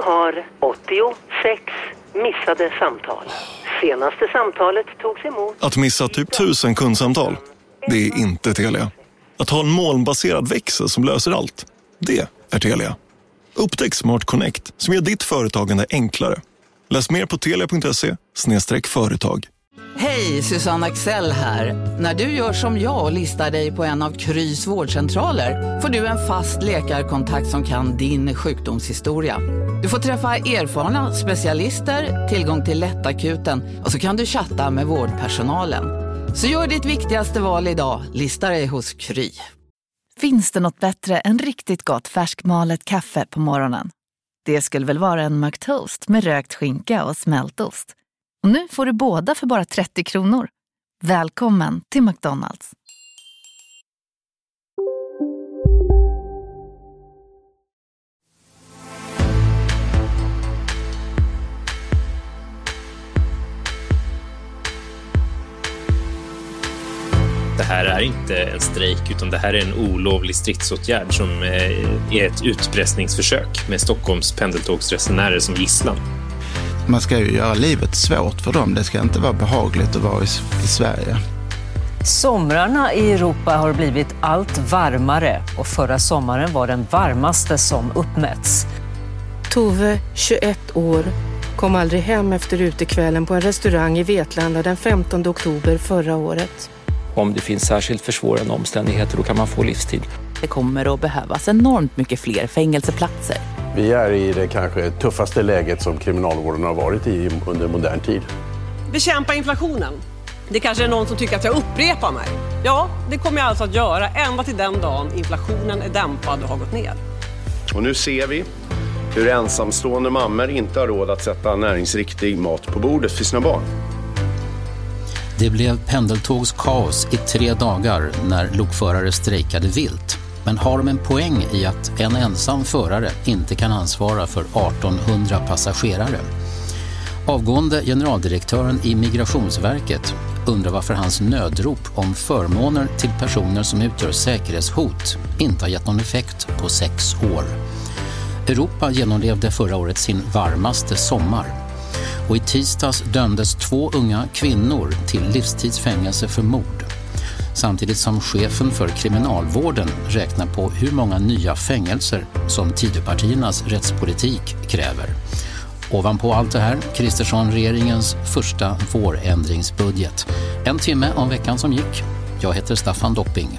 har 86 missade samtal. Senaste samtalet togs emot. Att missa typ 1000 kundsamtal, det är inte Telia. Att ha en molnbaserad växel som löser allt, det är Telia. Upptäck Smart Connect som gör ditt företagande enklare. Läs mer på telia.se/företag. Hej, Susanne Axel här. När du gör som jag och listar dig på en av Krys vårdcentraler får du en fast läkarkontakt som kan din sjukdomshistoria. Du får träffa erfarna specialister, tillgång till lättakuten och så kan du chatta med vårdpersonalen. Så gör ditt viktigaste val idag, lista dig hos Kry. Finns det något bättre än riktigt gott färskmalet kaffe på morgonen? Det skulle väl vara en McToast med rökt skinka och smältost. Och nu får du båda för bara 30 kronor. Välkommen till McDonald's. Det här är inte en strejk utan det här är en olovlig stridsåtgärd som är ett utpressningsförsök med Stockholms pendeltågsresenärer som gisslan. Man ska ju göra livet svårt för dem. Det ska inte vara behagligt att vara i Sverige. Somrarna i Europa har blivit allt varmare och förra sommaren var den varmaste som uppmätts. Tove, 21 år, kom aldrig hem efter utekvällen på en restaurang i Vetlanda den 15 oktober förra året. Om det finns särskilt försvårande omständigheter då kan man få livstid. Det kommer att behövas enormt mycket fler fängelseplatser. Vi är i det kanske tuffaste läget som kriminalvården har varit i under modern tid. Bekämpa inflationen. Det kanske är någon som tycker att jag upprepar mig. Ja, det kommer jag alltså att göra ända till den dagen inflationen är dämpad och har gått ner. Och nu ser vi hur ensamstående mammor inte har råd att sätta näringsriktig mat på bordet för sina barn. Det blev pendeltågskaos i 3 dagar när lokförare strejkade vilt. Men har de en poäng i att en ensam förare inte kan ansvara för 1800 passagerare? Avgående generaldirektören i Migrationsverket undrar varför hans nödrop om förmåner till personer som utgör säkerhetshot inte har gett någon effekt på 6 år. Europa genomlevde förra året sin varmaste sommar. Och i tisdags dömdes 2 unga kvinnor till livstidsfängelse för mord. Samtidigt som chefen för kriminalvården räknar på hur många nya fängelser som Tidöpartiernas rättspolitik kräver. Ovanpå allt det här, Kristersson-regeringens första vårändringsbudget. En timme om veckan som gick. Jag heter Staffan Dopping.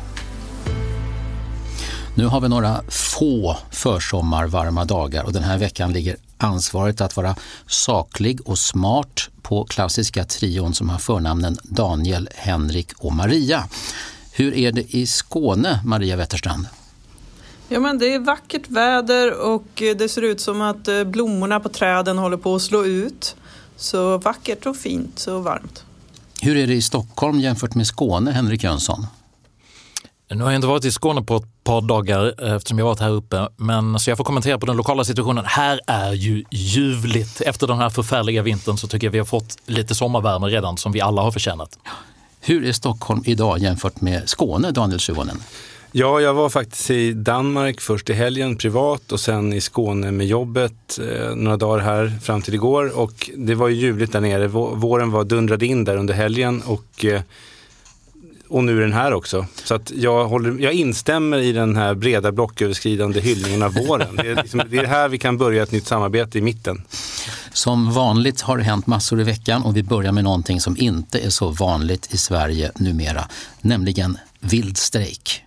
Nu har vi några få försommarvarma dagar och den här veckan ligger ansvaret att vara saklig och smart på klassiska trion som har förnamnen Daniel, Henrik och Maria. Hur är det i Skåne, Maria Wetterstrand? Ja, men det är vackert väder och det ser ut som att blommorna på träden håller på att slå ut. Så vackert och fint, så varmt. Hur är det i Stockholm jämfört med Skåne, Henrik Jönsson? Nu har jag inte varit i Skåne på ett par dagar eftersom jag varit här uppe. Men så jag får kommentera på den lokala situationen. Här är ju ljuvligt. Efter den här förfärliga vintern så tycker jag vi har fått lite sommarvärme redan som vi alla har förtjänat. Hur är Stockholm idag jämfört med Skåne, Daniel Suhonen? Ja, jag var faktiskt i Danmark först i helgen privat och sen i Skåne med jobbet några dagar här fram till igår. Och det var ju ljuvligt där nere. Våren var dundrad in där under helgen och nu är den här också. Så att jag instämmer i den här breda blocköverskridande hyllningen av våren. Det är här vi kan börja ett nytt samarbete i mitten. Som vanligt har det hänt massor i veckan och vi börjar med någonting som inte är så vanligt i Sverige numera, nämligen vild strejk.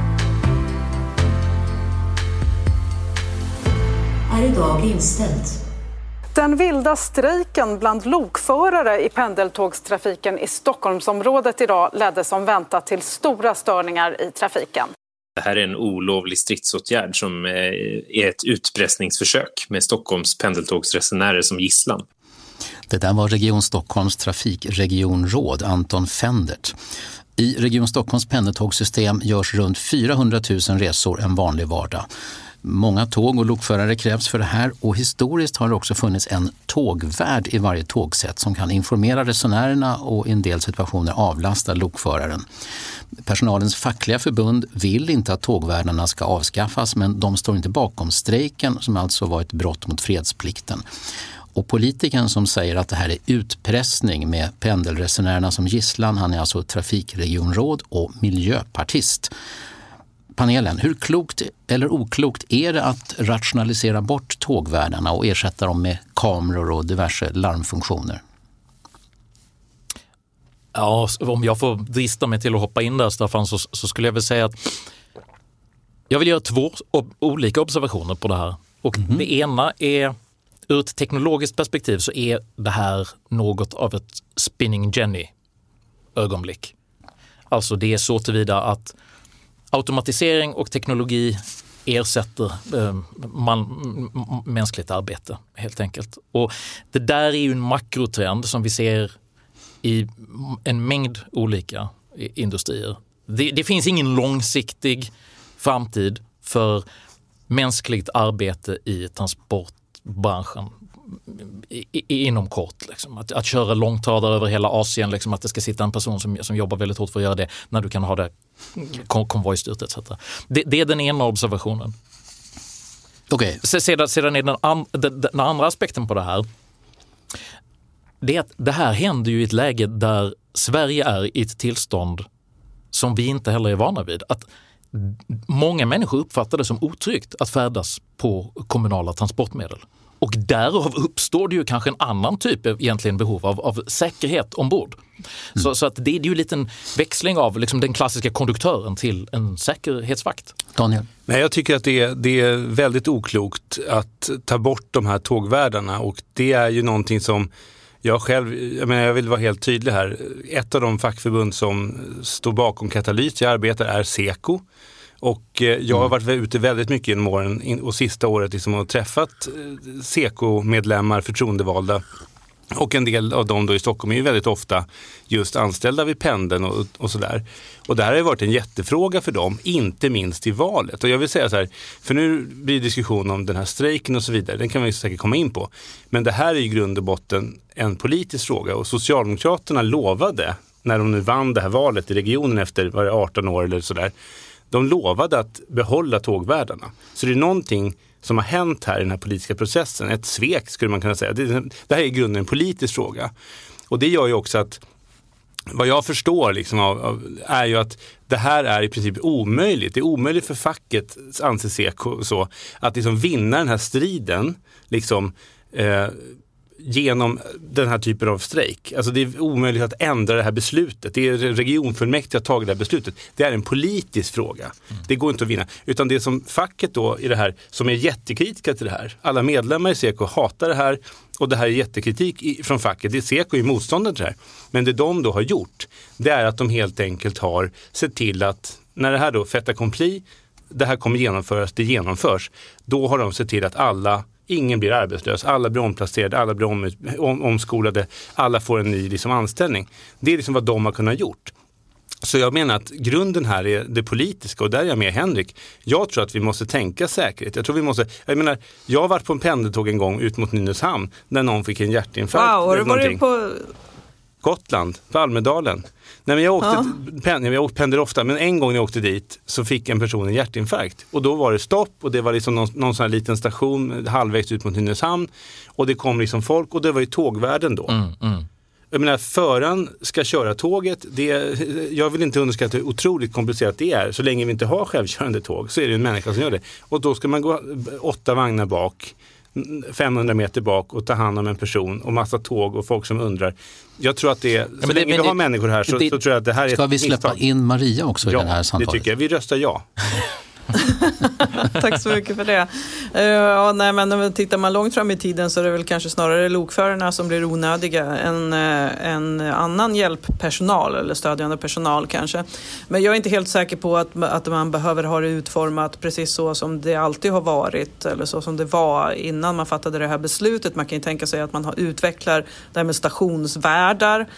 Är idag inställt. Den vilda strejken bland lokförare i pendeltågstrafiken i Stockholmsområdet idag ledde som väntat till stora störningar i trafiken. Det här är en olovlig stridsåtgärd som är ett utpressningsförsök med Stockholms pendeltågsresenärer som gisslan. Det där var Region Stockholms trafikregionråd Anton Fendert. I Region Stockholms pendeltågssystem görs runt 400 000 resor en vanlig vardag. Många tåg och lokförare krävs för det här och historiskt har det också funnits en tågvärd i varje tågsätt som kan informera resenärerna och i en del situationer avlasta lokföraren. Personalens fackliga förbund vill inte att tågvärdarna ska avskaffas, men de står inte bakom strejken som alltså var ett brott mot fredsplikten. Och politikern som säger att det här är utpressning med pendelresenärerna som gisslan, han är alltså trafikregionråd och miljöpartist. Panelen, hur klokt eller oklokt är det att rationalisera bort tågvärdarna och ersätta dem med kameror och diverse larmfunktioner? Ja, om jag får drista mig till att hoppa in där, Staffan, så skulle jag väl säga att jag vill göra 2 olika observationer på det här. Och det ena är, ur ett teknologiskt perspektiv så är det här något av ett spinning Jenny-ögonblick. Alltså det är så tillvida att automatisering och teknologi ersätter mänskligt arbete helt enkelt. Och det där är ju en makrotrend som vi ser i en mängd olika industrier. Det finns ingen långsiktig framtid för mänskligt arbete i transportbranschen inom kort. Liksom. Att köra långtradare över hela Asien, liksom, att det ska sitta en person som jobbar väldigt hårt för att göra det när du kan ha det konvojstyrt etc. Det är den ena observationen. Okay. Sedan är den andra aspekten på det här, det är att det här händer ju i ett läge där Sverige är i ett tillstånd som vi inte heller är vana vid. Att många människor uppfattar det som otryggt att färdas på kommunala transportmedel. Och därav uppstår det ju kanske en annan typ av egentligen behov av säkerhet ombord. Så att det är ju en liten växling av liksom den klassiska konduktören till en säkerhetsvakt. Daniel? Nej, jag tycker att det är väldigt oklokt att ta bort de här tågvärdarna, och det är ju någonting som jag själv, jag vill vara helt tydlig här. Ett av de fackförbund som står bakom Katalyt jag arbetar är Seko. Och jag har varit ute väldigt mycket genom åren och sista året liksom har träffat Seko-medlemmar, förtroendevalda. Och en del av dem då i Stockholm är ju väldigt ofta just anställda vid pendeln och sådär. Och det här har ju varit en jättefråga för dem, inte minst i valet. Och jag vill säga så här, för nu blir diskussion om den här strejken och så vidare, den kan vi säkert komma in på. Men det här är i grund och botten en politisk fråga, och Socialdemokraterna lovade, när de nu vann det här valet i regionen efter 18 år eller sådär, de lovade att behålla tågvärdarna. Så det är någonting som har hänt här i den här politiska processen. Ett svek skulle man kunna säga. Det här är i grunden en politisk fråga. Och det gör ju också att vad jag förstår liksom är ju att det här är i princip omöjligt. Det är omöjligt för facket, anser Seko, så, att liksom vinna den här striden liksom, genom den här typen av strejk. Alltså det är omöjligt att ändra det här beslutet. Det är regionfullmäktige att ta det här beslutet. Det är en politisk fråga. Det går inte att vinna. Utan det som facket då i det här, som är jättekritiska till det här. Alla medlemmar i Seko hatar det här, och det här är jättekritik från facket. Det är Seko i motståndet till det här. Men det de då har gjort, det är att de helt enkelt har sett till att när det här då fait accompli, det här kommer genomföras, det genomförs. Då har de sett till att ingen blir arbetslös, alla blir omplacerade, alla blir omskolade, alla får en ny liksom anställning. Det är liksom vad de har kunnat gjort. Så jag menar att grunden här är det politiska, och där är jag med Henrik. Jag tror att vi måste tänka säkerhet. Jag har varit på en pendeltåg en gång ut mot Nynäshamn när någon fick en hjärtinfarkt. Wow, har du varit på Gotland, på Almedalen. Nej, men jag åkte pendel ofta, men en gång när jag åkte dit så fick en person en hjärtinfarkt. Och då var det stopp, och det var liksom någon sån här liten station halvvägs ut mot Nynäshamn, och det kom liksom folk, och det var ju tågvärden då. Jag menar, föraren ska köra tåget. Jag vill inte underskatta hur otroligt komplicerat det är. Så länge vi inte har självkörande tåg så är det en människa som gör det. Och då ska man gå 8 vagnar bak, 500 meter bak, och ta hand om en person och massa tåg och folk som undrar. Jag tror att så länge vi har människor här så tror jag att det här är ska vi släppa in Maria också i den här samtalet? Det tycker jag. Vi röstar ja. Tack så mycket för det. Men tittar man långt fram i tiden så är det väl kanske snarare lokförarna som blir onödiga än annan hjälppersonal eller stödjande personal kanske. Men jag är inte helt säker på att man behöver ha det utformat precis så som det alltid har varit, eller så som det var innan man fattade det här beslutet. Man kan ju tänka sig att man utvecklar det här med stationsvärdar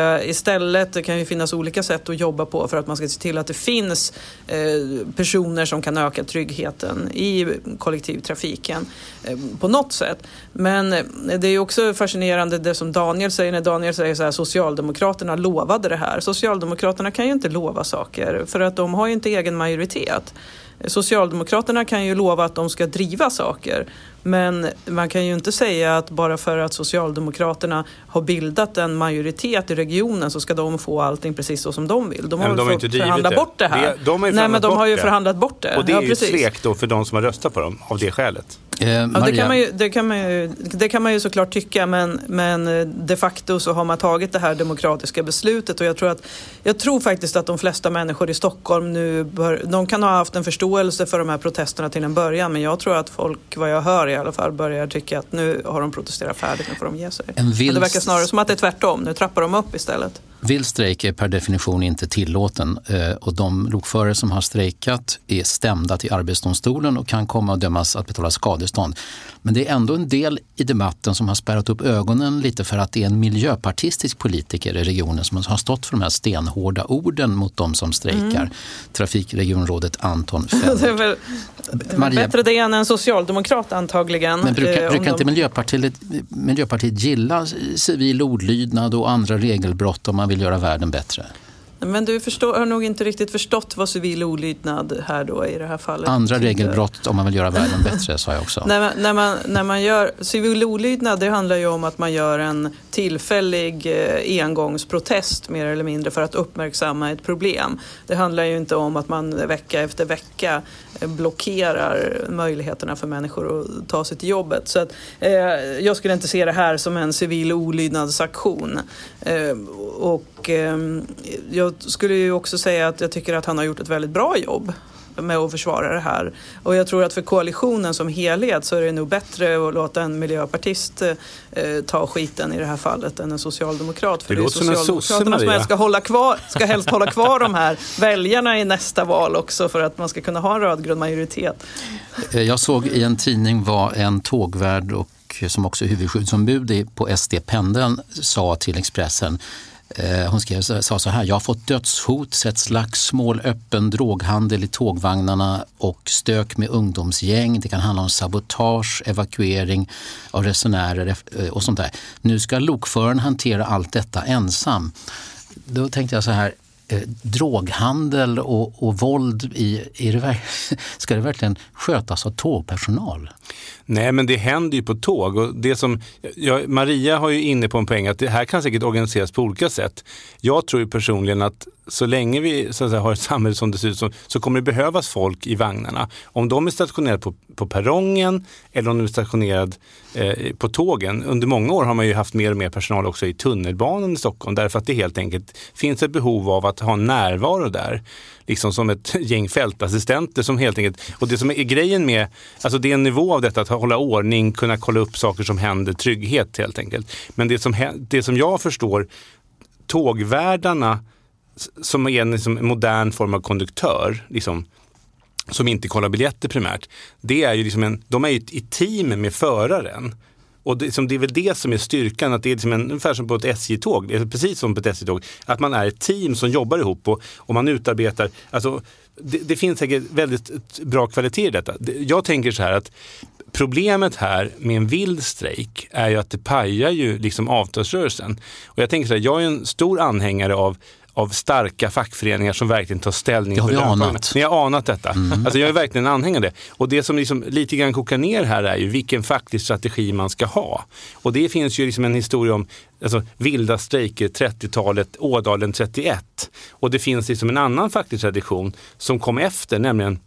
istället. Det kan ju finnas olika sätt att jobba på för att man ska se till att det finns personer som som kan öka tryggheten i kollektivtrafiken på något sätt. Men det är också fascinerande det som Daniel säger, när Daniel säger så här: Socialdemokraterna lovade det här. Socialdemokraterna kan ju inte lova saker för att de har ju inte egen majoritet. Socialdemokraterna kan ju lova att de ska driva saker, men man kan ju inte säga att bara för att Socialdemokraterna har bildat en majoritet i regionen så ska de få allting precis så som de vill. De har väl fått förhandla bort det här. De har ju förhandlat bort det. Och det är ju ett svek då för de som har röstat på dem av det skälet. Det kan man ju såklart tycka, men de facto så har man tagit det här demokratiska beslutet, och jag tror faktiskt att de flesta människor i Stockholm nu de kan ha haft en förståelse för de här protesterna till en början, men jag tror att folk, vad jag hör i alla fall, börjar tycka att nu har de protesterat färdigt, nu får de ge sig. Men det verkar snarare som att det är tvärtom, nu trappar de upp istället. Vild strejk är per definition inte tillåten, och de lokförare som har strejkat är stämda till Arbetsdomstolen och kan komma att dömas att betala skadestånd. Men det är ändå en del i debatten som har spärrat upp ögonen lite för att det är en miljöpartistisk politiker i regionen som har stått för de här stenhårda orden mot de som strejkar. Trafikregionrådet Anton Feld. Det är väl bättre det än en socialdemokrat antagligen. Men brukar inte Miljöpartiet gilla civil olydnad och andra regelbrott om man vill göra världen bättre? Men du har nog inte riktigt förstått vad civil olydnad här då i det här fallet. Andra regelbrott om man vill göra världen bättre, sa jag också. När man gör civil olydnad, det handlar ju om att man gör en tillfällig engångsprotest mer eller mindre för att uppmärksamma ett problem. Det handlar ju inte om att man vecka efter vecka blockerar möjligheterna för människor att ta sig till jobbet. Så att, jag skulle inte se det här som en civil olydnadsaktion. Jag skulle ju också säga att jag tycker att han har gjort ett väldigt bra jobb med att försvara det här. Och jag tror att för koalitionen som helhet så är det nog bättre att låta en miljöpartist ta skiten i det här fallet än en socialdemokrat. För det är Socialdemokraterna som ska helst hålla kvar de här väljarna i nästa val också, för att man ska kunna ha en rödgrön majoritet. Jag såg i en tidning vad en tågvärd och som också är huvudskyddsombud på SD-pendeln sa till Expressen. Hon sa så här: jag har fått dödshot, sett slagsmål, öppen droghandel i tågvagnarna och stök med ungdomsgäng. Det kan handla om sabotage, evakuering av resenärer och sånt där. Nu ska lokföraren hantera allt detta ensam. Då tänkte jag så här, droghandel och våld ska det verkligen skötas av tågpersonal? Nej, men det händer ju på tåg, och det som Maria har ju inne på en poäng att det här kan säkert organiseras på olika sätt. Jag tror ju personligen att så länge vi så att säga, har ett samhälle som det ser ut som, så kommer det behövas folk i vagnarna. Om de är stationerade på perrongen eller om de är stationerade på tågen. Under många år har man ju haft mer och mer personal också i tunnelbanan i Stockholm, därför att det helt enkelt finns ett behov av att ha en närvaro där. Liksom som ett gäng fältassistenter som helt enkelt, och det som är grejen med, alltså det är en nivå av detta att hålla ordning, kunna kolla upp saker som händer, trygghet helt enkelt. Men det som jag förstår, tågvärdarna som är en liksom modern form av konduktör, liksom, som inte kollar biljetter primärt, det är ju liksom de är ju i team med föraren. Och det är väl det som är styrkan, att det är liksom ungefär som på ett SJ-tåg, det är precis som på ett SJ-tåg, att man är ett team som jobbar ihop och man utarbetar, alltså det finns säkert väldigt bra kvalitet i detta. Jag tänker så här att problemet här med en vild strejk är ju att det pajar ju liksom avtalsrörelsen. Och jag tänker så här, jag är en stor anhängare av starka fackföreningar som verkligen tar ställning. Det har vi anat. Men jag har anat detta. Alltså jag är verkligen en anhängare. Och det som liksom lite grann kokar ner här är ju vilken facklig strategi man ska ha. Och det finns ju liksom en historia om vilda strejker 30-talet, Ådalen 31. Och det finns liksom en annan facklig tradition som kom efter, nämligen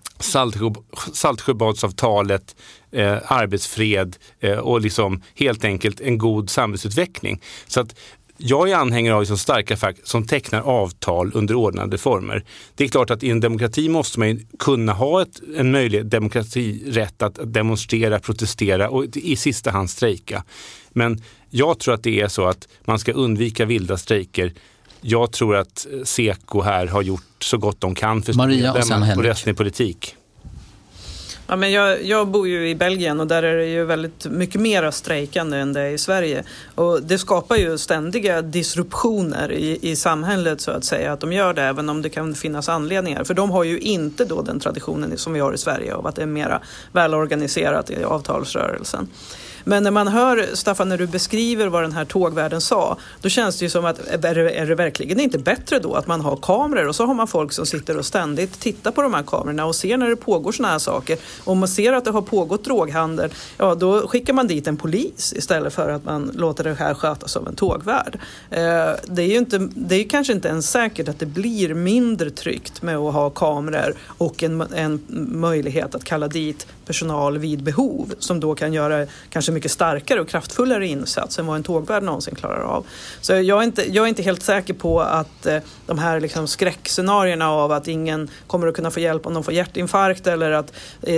Saltsjöbadsavtalet, arbetsfred och liksom helt enkelt en god samhällsutveckling. Så att jag är anhängare av liksom starka fack som tecknar avtal under ordnade former. Det är klart att i en demokrati måste man kunna ha en möjlig demokratirätt att demonstrera, protestera och i sista hand strejka. Men jag tror att det är så att man ska undvika vilda strejker. Jag tror att Seko här har gjort så gott de kan för Maria och resten i politik. Ja, men jag bor ju i Belgien och där är det ju väldigt mycket mer strejkande än det är i Sverige. Och det skapar ju ständiga disruptioner i samhället så att säga, att de gör det även om det kan finnas anledningar. För de har ju inte då den traditionen som vi har i Sverige av att det är mera välorganiserat i avtalsrörelsen. Men när man hör, Staffan, när du beskriver vad den här tågvärden sa, då känns det ju som att är det verkligen inte bättre då att man har kameror och så har man folk som sitter och ständigt tittar på de här kamerorna och ser när det pågår såna här saker. Om man ser att det har pågått droghandel, ja då skickar man dit en polis istället för att man låter det här skötas av en tågvärd. Det är ju kanske inte ens säkert att det blir mindre tryggt med att ha kameror och en möjlighet att kalla dit personal vid behov som då kan göra kanske mycket starkare och kraftfullare insats än vad en tågvärd någonsin klarar av. Så jag är inte helt säker på att de här liksom skräckscenarierna av att ingen kommer att kunna få hjälp om de får hjärtinfarkt eller att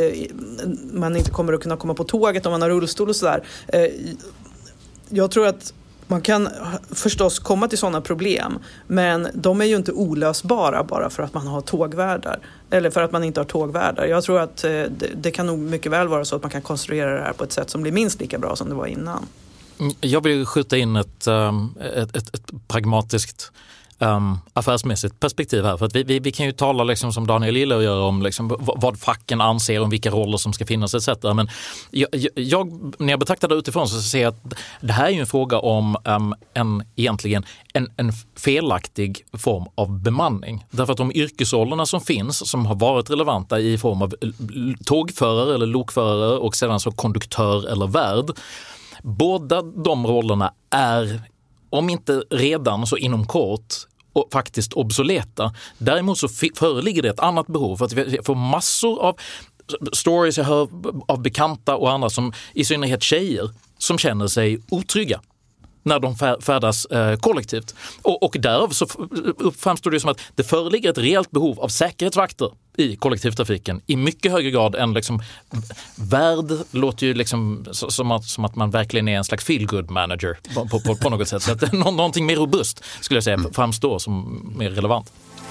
man inte kommer att kunna komma på tåget om man har rullstol och sådär. Jag tror att man kan förstås komma till sådana problem, men de är ju inte olösbara bara för att man har tågvärdar eller för att man inte har tågvärdar. Jag tror att det kan nog mycket väl vara så att man kan konstruera det här på ett sätt som blir minst lika bra som det var innan. Jag vill skjuta in ett pragmatiskt affärsmässigt perspektiv här. För att vi kan ju tala liksom som Daniel Lille gör om liksom vad facken anser om vilka roller som ska finnas etc. Men jag när jag betraktar det utifrån så ser jag att det här är ju en fråga om egentligen en felaktig form av bemanning. Därför att de yrkesrollerna som finns som har varit relevanta i form av tågförare eller lokförare och sedan så konduktör eller värd, båda de rollerna är, om inte redan så inom kort, och faktiskt obsoleta. Däremot så föreligger det ett annat behov för att vi får massor av stories jag hör av bekanta och andra, som i synnerhet tjejer, som känner sig otrygga när de färdas kollektivt. Och därav så framstår det som att det föreligger ett reellt behov av säkerhetsvakter i kollektivtrafiken i mycket högre grad än liksom värd låter ju liksom som att man verkligen är en slags feel-good manager på något sätt. Så att någonting mer robust skulle jag säga framstår som mer relevant.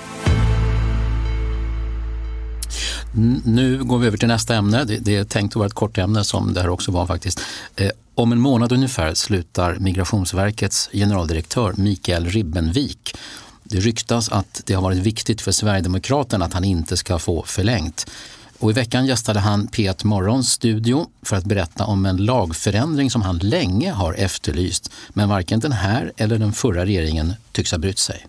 Nu går vi över till nästa ämne. Det är tänkt att vara ett kort ämne som det här också var faktiskt. Om en månad ungefär slutar Migrationsverkets generaldirektör Mikael Ribbenvik. Det ryktas att det har varit viktigt för Sverigedemokraterna att han inte ska få förlängt. Och i veckan gästade han P1 Morgons studio för att berätta om en lagförändring som han länge har efterlyst. Men varken den här eller den förra regeringen tycks ha brytt sig.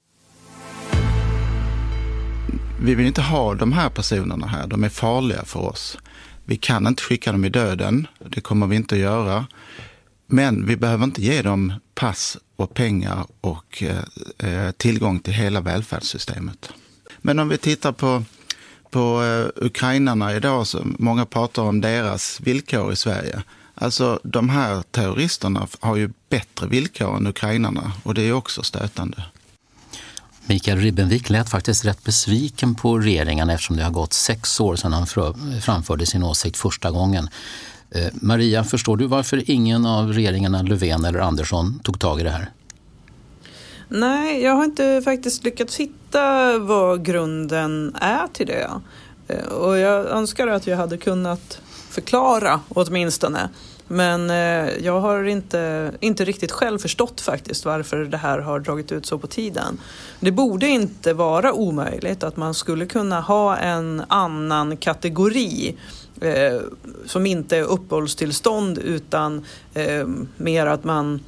Vi vill inte ha de här personerna här. De är farliga för oss. Vi kan inte skicka dem i döden. Det kommer vi inte att göra. Men vi behöver inte ge dem pass och pengar och tillgång till hela välfärdssystemet. Men om vi tittar på ukrainarna idag, så många pratar om deras villkor i Sverige. Alltså de här terroristerna har ju bättre villkor än ukrainarna, och det är också stötande. Mikael Ribbenvik lät faktiskt rätt besviken på regeringen eftersom det har gått 6 år sedan han framförde sin åsikt första gången. Maria, förstår du varför ingen av regeringarna Löfven eller Andersson tog tag i det här? Nej, jag har inte faktiskt lyckats hitta vad grunden är till det. Och jag önskar att jag hade kunnat förklara åtminstone. Men jag har inte riktigt själv förstått faktiskt varför det här har dragit ut så på tiden. Det borde inte vara omöjligt att man skulle kunna ha en annan kategori som inte är uppehållstillstånd utan mer att man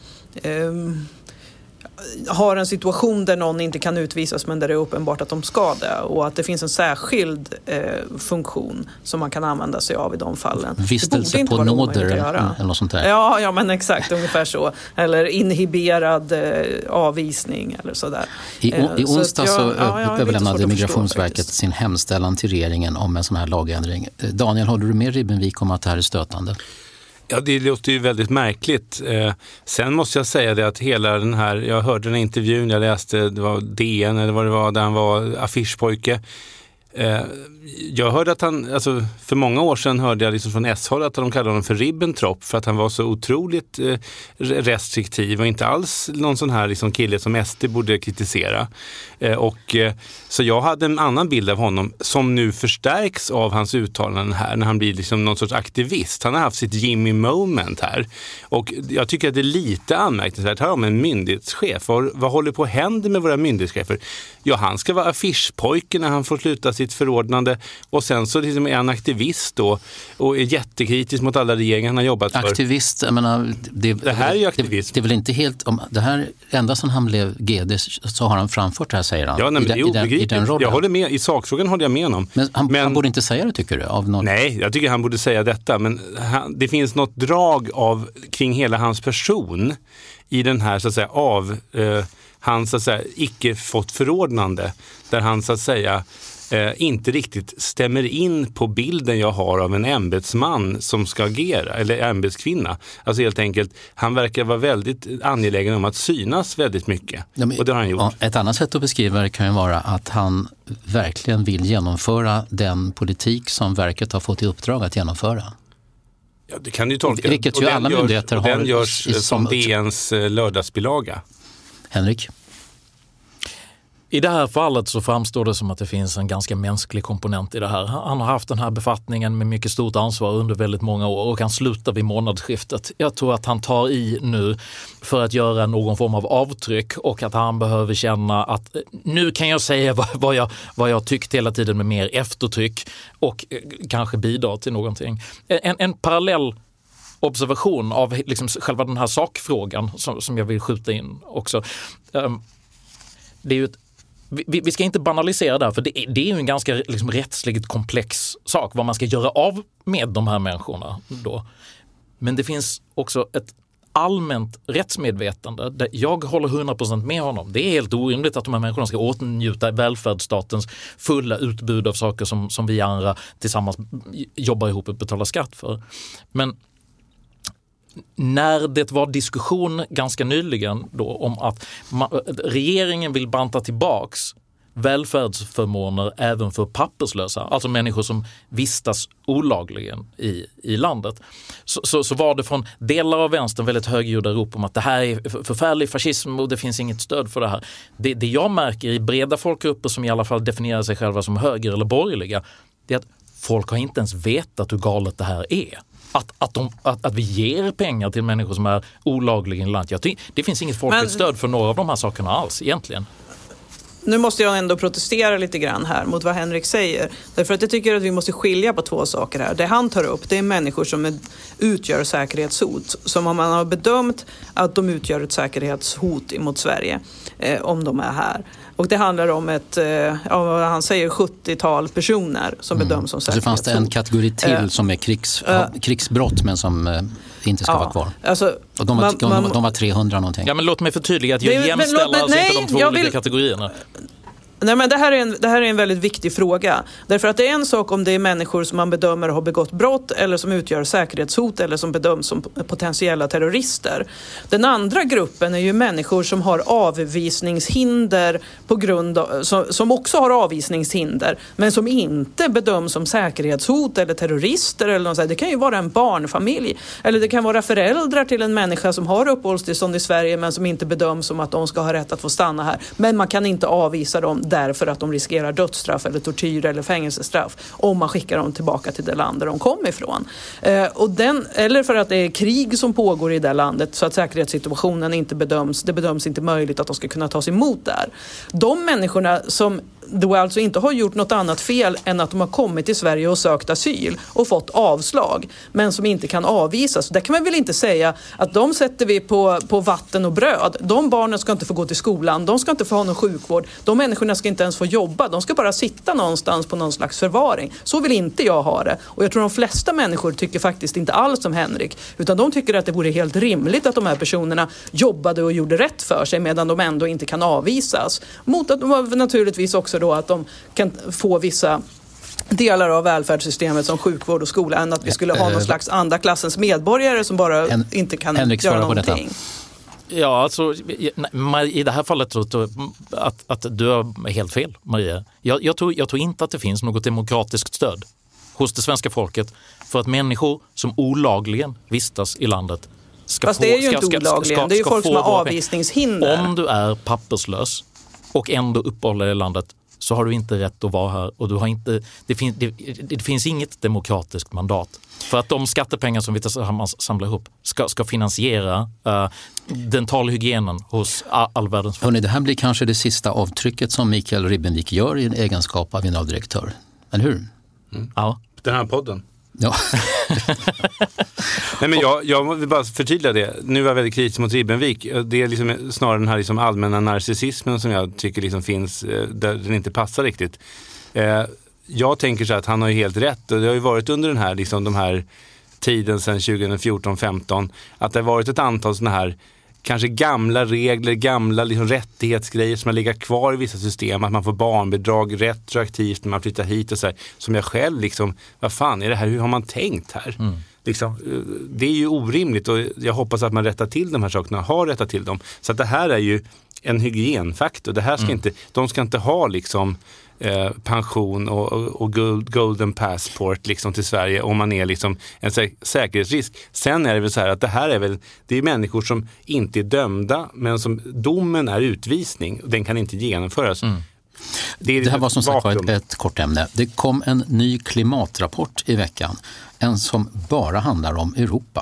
har en situation där någon inte kan utvisas men där det är uppenbart att de ska det, och att det finns en särskild funktion som man kan använda sig av i de fallen. Vistelse på nåder eller något sånt där. Ja, men exakt, ungefär så. Eller inhiberad avvisning eller sådär. I onsdag så överlämnade Migrationsverket sin hemställan till regeringen om en sån här lagändring. Daniel, håller du med Ribbenvik om att det här är stötande? Ja, det låter ju väldigt märkligt. Sen måste jag säga det att hela den här, jag hörde den intervjun, jag läste, det var DN eller vad det var, där han var affischpojke. Jag hörde att han, alltså för många år sedan hörde jag liksom från S-håll att de kallade honom för Ribbentrop för att han var så otroligt restriktiv och inte alls någon sån här liksom kille som SD borde kritisera. Så jag hade en annan bild av honom som nu förstärks av hans uttalanden här när han blir liksom någon sorts aktivist. Han har haft sitt Jimmy moment här och jag tycker att det är lite anmärkningsvärt här om en myndighetschef. Vad håller på att hända med våra myndighetschefer? Ja, han ska vara affischpojke när han får sluta sitt förordnande och sen så liksom är han aktivist då och är jättekritisk mot alla regeringar han har jobbat för. Aktivist, jag menar, det här är ju aktivist. Det är väl inte helt, det här, ända sedan han blev GD så har han framfört det här, säger han. Ja, nej, men det är obegripligt. Jag håller med, i sakfrågan håller jag med honom. Men han borde inte säga det, tycker du? Av någon... Nej, jag tycker han borde säga detta, men det finns något drag av kring hela hans person i den här så att säga han så att säga icke fått förordnande där han så att säga inte riktigt stämmer in på bilden jag har av en ämbetsman som ska agera, eller ämbetskvinna. Alltså helt enkelt, han verkar vara väldigt angelägen om att synas väldigt mycket. Och det har han gjort. Ja, ett annat sätt att beskriva det kan ju vara att han verkligen vill genomföra den politik som verket har fått i uppdrag att genomföra. Ja, det kan du tolka. Vilket ju alla myndigheter har. Den görs som DNs lördagsbilaga. Henrik? I det här fallet så framstår det som att det finns en ganska mänsklig komponent i det här. Han har haft den här befattningen med mycket stort ansvar under väldigt många år och kan sluta vid månadsskiftet. Jag tror att han tar i nu för att göra någon form av avtryck och att han behöver känna att nu kan jag säga vad jag tyckt hela tiden med mer eftertryck och kanske bidra till någonting. En parallell observation av liksom själva den här sakfrågan som jag vill skjuta in också. Det är ju vi ska inte banalisera det här, för det är ju en ganska liksom rättsligt komplex sak vad man ska göra av med de här människorna då. Men det finns också ett allmänt rättsmedvetande där jag håller 100% med honom. Det är helt orimligt att de här människorna ska åtnjuta välfärdsstatens fulla utbud av saker som vi andra tillsammans jobbar ihop och betalar skatt för. Men när det var diskussion ganska nyligen då om att regeringen vill banta tillbaks välfärdsförmåner även för papperslösa, alltså människor som vistas olagligen i landet, så var det från delar av vänstern väldigt högljudda rop om att det här är förfärlig fascism och det finns inget stöd för det här. Det jag märker i breda folkgrupper som i alla fall definierar sig själva som höger eller borgerliga, det är att folk har inte ens vetat hur galet det här är. Att vi ger pengar till människor som är olagliga i landet. Det finns inget folkligt stöd för några av de här sakerna alls egentligen. Nu måste jag ändå protestera lite grann här mot vad Henrik säger. Därför att jag tycker att vi måste skilja på två saker här. Det han tar upp, det är människor som utgör säkerhetshot. Som om man har bedömt att de utgör ett säkerhetshot mot Sverige om de är här. Och det handlar om han säger 70-tal personer som bedöms som säkerhetshot. Så fanns det en kategori till som är krigsbrott men som inte ska vara kvar. Alltså, och de var 300 någonting. Ja, men låt mig förtydliga att jag jämställer alltså inte de två olika kategorierna. Nej, men det här är en väldigt viktig fråga. Därför att det är en sak om det är människor som man bedömer har begått brott eller som utgör säkerhetshot eller som bedöms som potentiella terrorister. Den andra gruppen är ju människor som har avvisningshinder på grund av, som också har avvisningshinder men som inte bedöms som säkerhetshot eller terrorister eller något sånt. Det kan ju vara en barnfamilj eller det kan vara föräldrar till en människa som har uppehållstillstånd i Sverige men som inte bedöms som att de ska ha rätt att få stanna här. Men man kan inte avvisa dem därför att de riskerar dödsstraff eller tortyr eller fängelsestraff om man skickar dem tillbaka till det land där de kom ifrån. Eller för att det är krig som pågår i det landet så att säkerhetssituationen inte bedöms, det bedöms inte möjligt att de ska kunna tas emot där. De människorna som då alltså inte har gjort något annat fel än att de har kommit till Sverige och sökt asyl och fått avslag men som inte kan avvisas. Där kan man väl inte säga att de sätter vi på vatten och bröd. De barnen ska inte få gå till skolan, de ska inte få ha någon sjukvård, de människorna ska inte ens få jobba, de ska bara sitta någonstans på någon slags förvaring. Så vill inte jag ha det. Och jag tror de flesta människor tycker faktiskt inte alls som Henrik, utan de tycker att det vore helt rimligt att de här personerna jobbade och gjorde rätt för sig medan de ändå inte kan avvisas. Mot att de naturligtvis också då att de kan få vissa delar av välfärdssystemet som sjukvård och skola än att vi skulle ha någon slags andra klassens medborgare som bara inte kan Henrik, göra någonting. Ja, alltså i det här fallet att du har helt fel, Maria. Jag tror inte att det finns något demokratiskt stöd hos det svenska folket för att människor som olagligen vistas i landet ska Fast få... det är ju inte olagligen, det är ju folk som har avvisningshinder. Om du är papperslös och ändå uppehåller i landet så har du inte rätt att vara här och du har inte, det finns inget demokratiskt mandat. För att de skattepengar som vi samlar ihop ska finansiera dentalhygienen hos all världens folk. Hörrni, det här blir kanske det sista avtrycket som Mikael Ribbenvik gör i en egenskap av generaldirektör. Eller hur? Mm. Ja. Den här podden. Ja. Nej, men jag vill bara förtydliga det. Nu är jag väldigt kritisk mot Ribbenvik. Det är liksom snarare den här liksom allmänna narcissismen som jag tycker liksom finns där den inte passar riktigt. Jag tänker så att han har ju helt rätt, och det har ju varit under den här, liksom, de här tiden sedan 2014-15 att det har varit ett antal sådana här kanske gamla regler, gamla liksom rättighetsgrejer som har legat kvar i vissa system, att man får barnbidrag retroaktivt när man flyttar hit och så här, som jag själv liksom, vad fan är det här, hur har man tänkt här? Liksom, det är ju orimligt, och jag hoppas att man rättar till de här sakerna, har rättat till dem, så att det här är ju en hygienfaktor. Det här ska inte, de ska inte ha liksom pension och golden passport liksom till Sverige om man är liksom en säkerhetsrisk. Sen är det väl så här att det här är väl, det är människor som inte är dömda, men som domen är utvisning och den kan inte genomföras. Det här var som sagt ett kort ämne. Det kom en ny klimatrapport i veckan. En som bara handlar om Europa.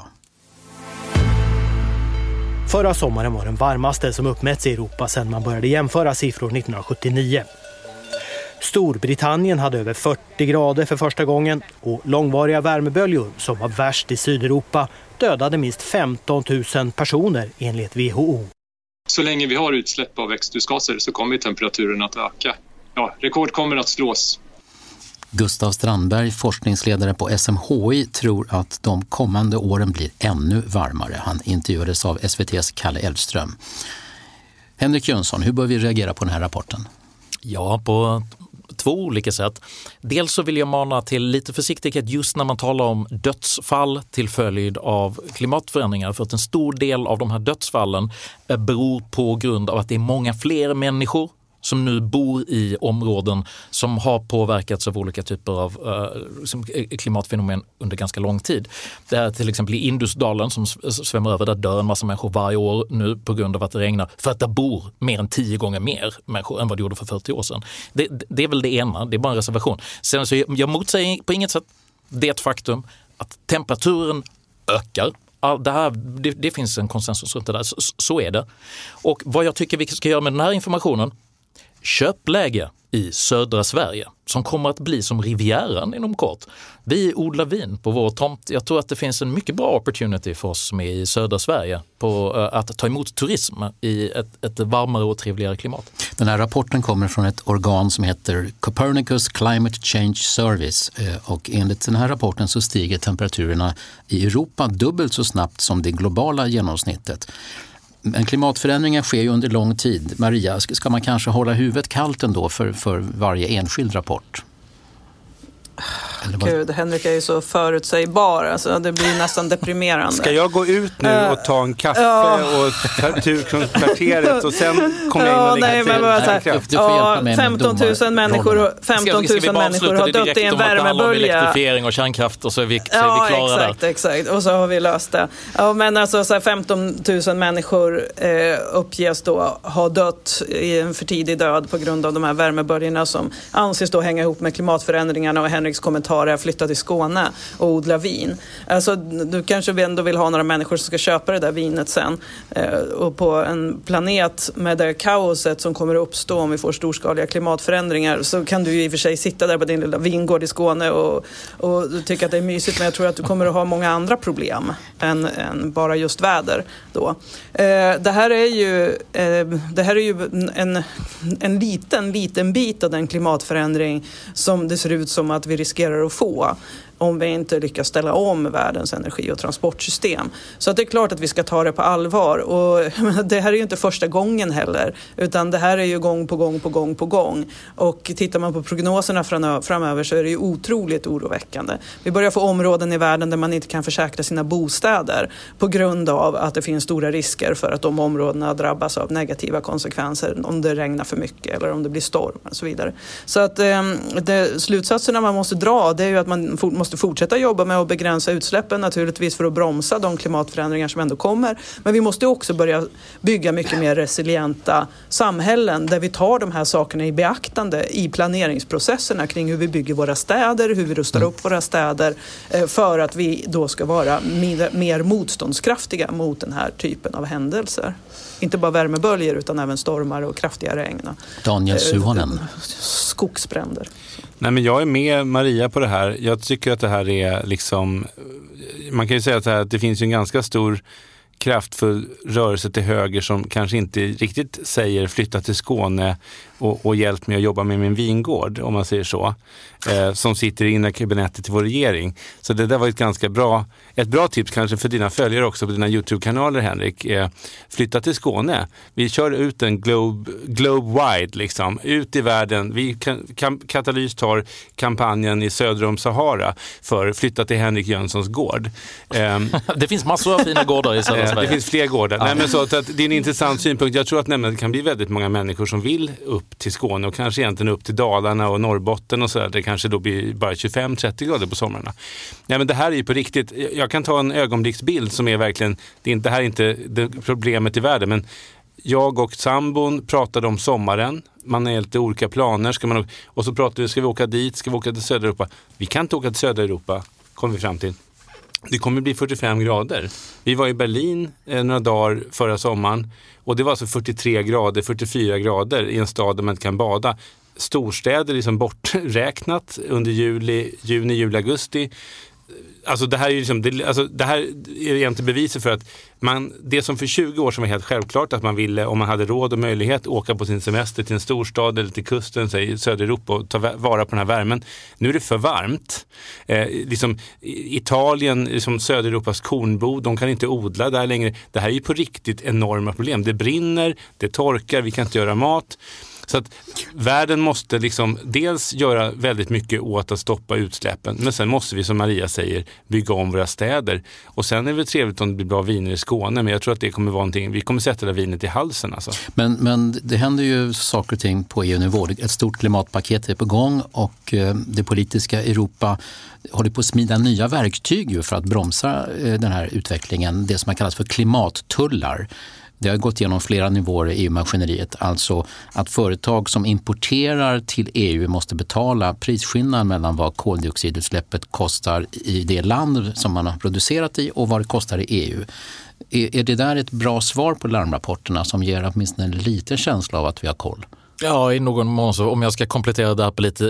Förra sommaren var den varmaste som uppmätts i Europa sedan man började jämföra siffror 1979. Storbritannien hade över 40 grader för första gången, och långvariga värmeböljor som var värst i Sydeuropa dödade minst 15 000 personer enligt WHO. Så länge vi har utsläpp av växthusgaser så kommer temperaturen att öka. Ja, rekord kommer att slås. Gustav Strandberg, forskningsledare på SMHI, tror att de kommande åren blir ännu varmare. Han intervjuades av SVT:s Kalle Elfström. Henrik Jönsson, hur bör vi reagera på den här rapporten? Ja, på två olika sätt. Dels så vill jag mana till lite försiktighet just när man talar om dödsfall till följd av klimatförändringar, för att en stor del av de här dödsfallen beror på grund av att det är många fler människor som nu bor i områden som har påverkats av olika typer av klimatfenomen under ganska lång tid. Det är till exempel i Indusdalen som svämmar över, där dör en massa människor varje år nu på grund av att det regnar, för att det bor mer än 10 gånger mer människor än vad det gjorde för 40 år sedan. Det är väl det ena, det är bara en reservation. Sen så jag motsäger på inget sätt det är ett faktum att temperaturen ökar. Det finns en konsensus runt det där, så är det. Och vad jag tycker vi ska göra med den här informationen: köpläge i södra Sverige som kommer att bli som Rivieran inom kort. Vi odlar vin på vår tomt. Jag tror att det finns en mycket bra opportunity för oss som är i södra Sverige på att ta emot turism i ett varmare och trevligare klimat. Den här rapporten kommer från ett organ som heter Copernicus Climate Change Service, och enligt den här rapporten så stiger temperaturerna i Europa dubbelt så snabbt som det globala genomsnittet. Men klimatförändringar sker ju under lång tid. Maria, ska man kanske hålla huvudet kallt ändå för varje enskild rapport? Gud, Henrik är ju så förutsägbar. Alltså, det blir nästan deprimerande. Ska jag gå ut nu och ta en kaffe och ta tur från kvarteret och sen kommer jag in och lägga till? 15 000 människor har dött i en värmebölja. Elektrifiering och kärnkraft, och så är vi klara där. Exakt. Och så har vi löst det. Ja, men alltså så här, 15 000 människor uppges då ha dött i en för tidig död på grund av de här värmeböljorna som anses då hänga ihop med klimatförändringarna, och Henriks kommentar är att flytta till Skåne och odla vin. Alltså, du kanske ändå vill ha några människor som ska köpa det där vinet sen. Och på en planet med det kaoset som kommer att uppstå om vi får storskaliga klimatförändringar, så kan du ju i och för sig sitta där på din lilla vingård i Skåne och tycka att det är mysigt, men jag tror att du kommer att ha många andra problem än bara just väder då. Det här är ju en liten bit av den klimatförändring som det ser ut som att vi riskerar att få. om vi inte lyckas ställa om världens energi- och transportsystem. Så att det är klart att vi ska ta det på allvar. Och det här är ju inte första gången heller, utan det här är ju gång på gång. Och tittar man på prognoserna framöver så är det ju otroligt oroväckande. Vi börjar få områden i världen där man inte kan försäkra sina bostäder på grund av att det finns stora risker för att de områdena drabbas av negativa konsekvenser om det regnar för mycket eller om det blir storm och så vidare. Så att slutsatserna man måste dra, det är ju att man måste fortsätta jobba med att begränsa utsläppen naturligtvis för att bromsa de klimatförändringar som ändå kommer. Men vi måste också börja bygga mycket mer resilienta samhällen där vi tar de här sakerna i beaktande i planeringsprocesserna kring hur vi bygger våra städer, hur vi rustar upp våra städer för att vi då ska vara mer motståndskraftiga mot den här typen av händelser. Inte bara värmeböljor utan även stormar och kraftiga regn. Daniel Suhonen. Skogsbränder. Nej, men jag är med Maria på det här. Jag tycker att det här är liksom, man kan ju säga att det finns ju en ganska stor kraftfull rörelse till höger som kanske inte riktigt säger flytta till Skåne och hjälp mig att jobba med min vingård, om man säger så, som sitter i inre kabinettet till vår regering. Så det där var ett bra tips kanske för dina följare också på dina YouTube-kanaler, Henrik. Flytta till Skåne. Vi kör ut en globe-wide liksom, ut i världen. Vi Katalys tar kampanjen i söder om Sahara för flytta till Henrik Jönssons gård. Det finns massor av fina gårdar i södra Sverige. Det finns fler gårdar. Nej, men så att det är en intressant synpunkt. Jag tror att det kan bli väldigt många människor som vill upp till Skåne och kanske egentligen upp till Dalarna och Norrbotten och så där. Det kanske då blir bara 25-30 grader på sommarna. Nej, men det här är ju på riktigt. Jag kan ta en ögonblicksbild som är verkligen, det här är inte det problemet i världen, men jag och sambon pratade om sommaren. Man har lite olika planer. Och så pratade vi, ska vi åka dit? Ska vi åka till södra Europa? Vi kan inte åka till södra Europa, kom vi fram till. Det kommer bli 45 grader. Vi var i Berlin några dagar förra sommaren och det var alltså 43 grader, 44 grader i en stad där man inte kan bada. Storstäder liksom borträknat under juni, juli, augusti. Alltså det här är liksom, det här är egentligen beviset för att det som för 20 år sedan var helt självklart att man ville, om man hade råd och möjlighet, åka på sin semester till en storstad eller till kusten, säg i södra Europa, och ta vara på den här värmen. Nu är det för varmt. Liksom Italien, liksom södra Europas kornbod, de kan inte odla där längre. Det här är ju på riktigt enorma problem. Det brinner, det torkar, vi kan inte göra mat. Så att världen måste liksom dels göra väldigt mycket åt att stoppa utsläppen, men sen måste vi, som Maria säger, bygga om våra städer. Och sen är det trevligt om det blir bra viner i Skåne, men jag tror att det kommer vara någonting, vi kommer sätta det vinet i halsen alltså. Men det händer ju saker och ting på EU-nivå. Ett stort klimatpaket är på gång och det politiska Europa håller på att smida nya verktyg för att bromsa den här utvecklingen, det som kallas för klimattullar. Det har gått igenom flera nivåer i EU-maskineriet, alltså att företag som importerar till EU måste betala prisskillnaden mellan vad koldioxidutsläppet kostar i det land som man har producerat i och vad det kostar i EU. Är det där ett bra svar på larmrapporterna som ger åtminstone en liten känsla av att vi har koll? Ja, i någon mån så. Om jag ska komplettera det här på lite.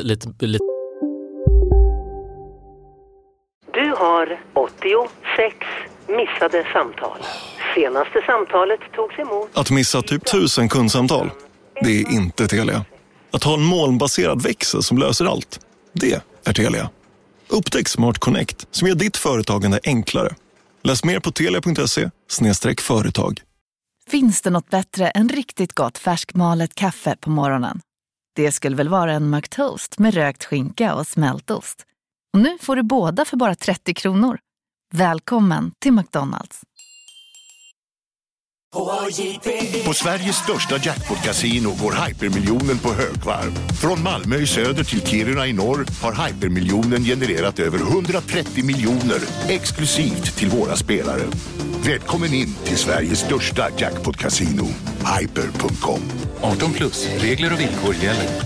Du har 86 missade samtal. Senaste samtalet togs emot. Att missa typ 1000 kundsamtal, det är inte Telia. Att ha en molnbaserad växel som löser allt, det är Telia. Upptäck Smart Connect som gör ditt företagande enklare. Läs mer på telia.se/företag. Finns det något bättre än riktigt gott färskmalet kaffe på morgonen? Det skulle väl vara en McToast med rökt skinka och smältost. Och nu får du båda för bara 30 kronor. Välkommen till McDonald's. På Sveriges största jackpot-casino går hypermiljonen på högvarv. Från Malmö i söder till Kiruna i norr har hypermiljonen genererat över 130 miljoner exklusivt till våra spelare. Välkommen in till Sveriges största jackpot-casino, hyper.com. 18+, regler och villkor gäller.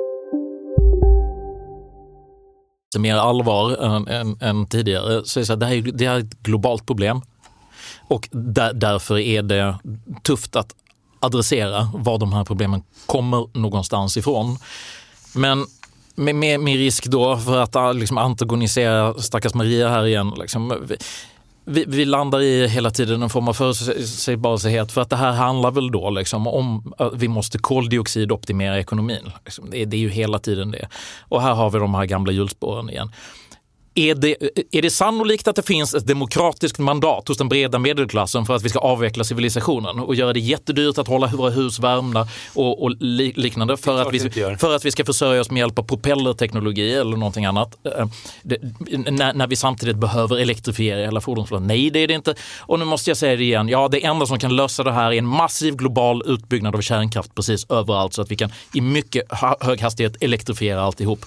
Mer allvar än tidigare, så är det så här, det här är ett globalt problem. Och därför är det tufft att adressera var de här problemen kommer någonstans ifrån. Men med risk då för att liksom antagonisera stackars Maria här igen. Liksom, vi landar i hela tiden en form av förutsägbarhet, för att det här handlar väl då liksom om att vi måste koldioxidoptimera ekonomin. Liksom, det är ju hela tiden det. Och här har vi de här gamla hjulspåren igen. Är det sannolikt att det finns ett demokratiskt mandat hos den breda medelklassen för att vi ska avveckla civilisationen och göra det jättedyrt att hålla våra hus värmda och liknande för att vi ska försörja oss med hjälp av propellerteknologi eller någonting annat när vi samtidigt behöver elektrifiera hela fordonsflottan? Nej, det är det inte. Och nu måste jag säga det igen. Ja, det enda som kan lösa det här är en massiv global utbyggnad av kärnkraft precis överallt så att vi kan i mycket hög hastighet elektrifiera alltihop.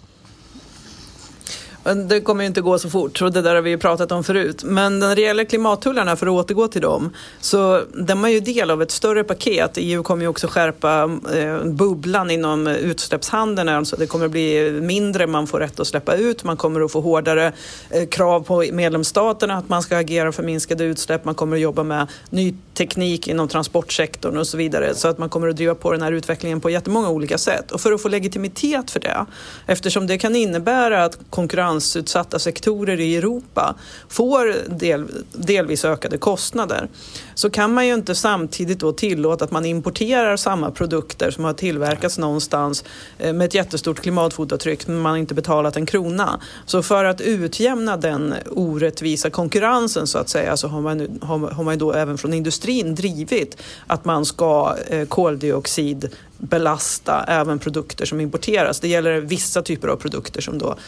Det kommer ju inte gå så fort, och det där har vi ju pratat om förut. Men när det gäller klimattullarna, för att återgå till dem, så de är ju del av ett större paket. EU kommer ju också skärpa bubblan inom utsläppshandeln. Alltså det kommer bli mindre man får rätt att släppa ut. Man kommer att få hårdare krav på medlemsstaterna att man ska agera för minskade utsläpp. Man kommer att jobba med ny teknik inom transportsektorn och så vidare. Så att man kommer att driva på den här utvecklingen på jättemånga olika sätt. Och för att få legitimitet för det, eftersom det kan innebära att konkurrensutsatta sektorer i Europa får delvis ökade kostnader, så kan man ju inte samtidigt då tillåta att man importerar samma produkter som har tillverkats någonstans med ett jättestort klimatfotavtryck men man inte betalat en krona. Så för att utjämna den orättvisa konkurrensen så att säga, så har man då även från industrin drivit att man ska koldioxid belasta även produkter som importeras. Det gäller vissa typer av produkter som då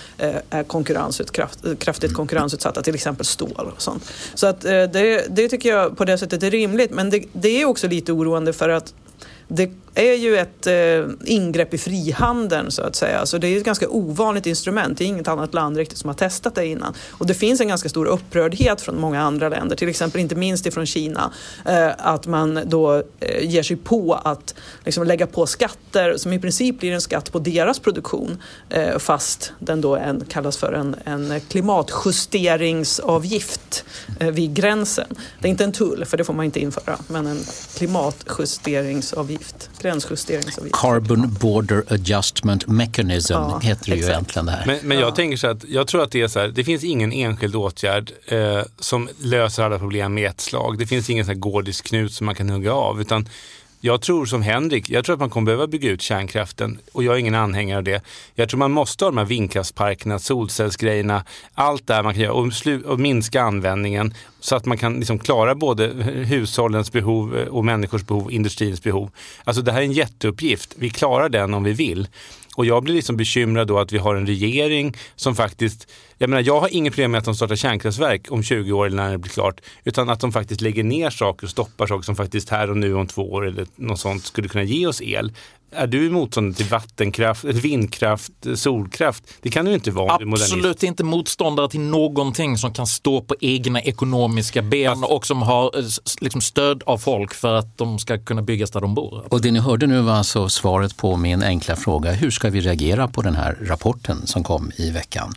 är kraftigt konkurrensutsatta, till exempel stål och sånt. Så att det tycker jag på det sättet är rimligt, men det är också lite oroande för att det är ju ett ingrepp i frihandeln så att säga. Så det är ett ganska ovanligt instrument. Det är inget annat land riktigt som har testat det innan. Och det finns en ganska stor upprördhet från många andra länder. Till exempel inte minst ifrån Kina. Att man då ger sig på att liksom lägga på skatter som i princip blir en skatt på deras produktion. Fast den då kallas för en klimatjusteringsavgift vid gränsen. Det är inte en tull, för det får man inte införa. Men en klimatjusteringsavgift. Gränsjusteringsavgift. Carbon Border Adjustment Mechanism heter det ju egentligen det här. Men jag tänker så att jag tror att det är så här, det finns ingen enskild åtgärd som löser alla problem med ett slag. Det finns ingen så här gordisk knut som man kan hugga av, utan jag tror som Henrik, jag tror att man kommer behöva bygga ut kärnkraften, och jag är ingen anhängare av det. Jag tror man måste ha de här vindkraftsparkerna, solcellsgrejerna, allt där man kan göra och minska användningen så att man kan liksom klara både hushållens behov och människors behov, industrins behov. Alltså det här är en jätteuppgift. Vi klarar den om vi vill. Och jag blir liksom bekymrad då att vi har en regering som faktiskt, jag menar, jag har inget problem med att de startar kärnkraftverk om 20 år eller när det blir klart, utan att de faktiskt lägger ner saker och stoppar saker som faktiskt här och nu om 2 år eller något sånt skulle kunna ge oss el. Är du motståndare till vattenkraft, vindkraft, solkraft? Det kan du inte vara. Absolut inte motståndare till någonting som kan stå på egna ekonomiska ben och som har liksom stöd av folk för att de ska kunna byggas där de bor. Och det ni hörde nu var alltså svaret på min enkla fråga: hur ska vi reagera på den här rapporten som kom i veckan?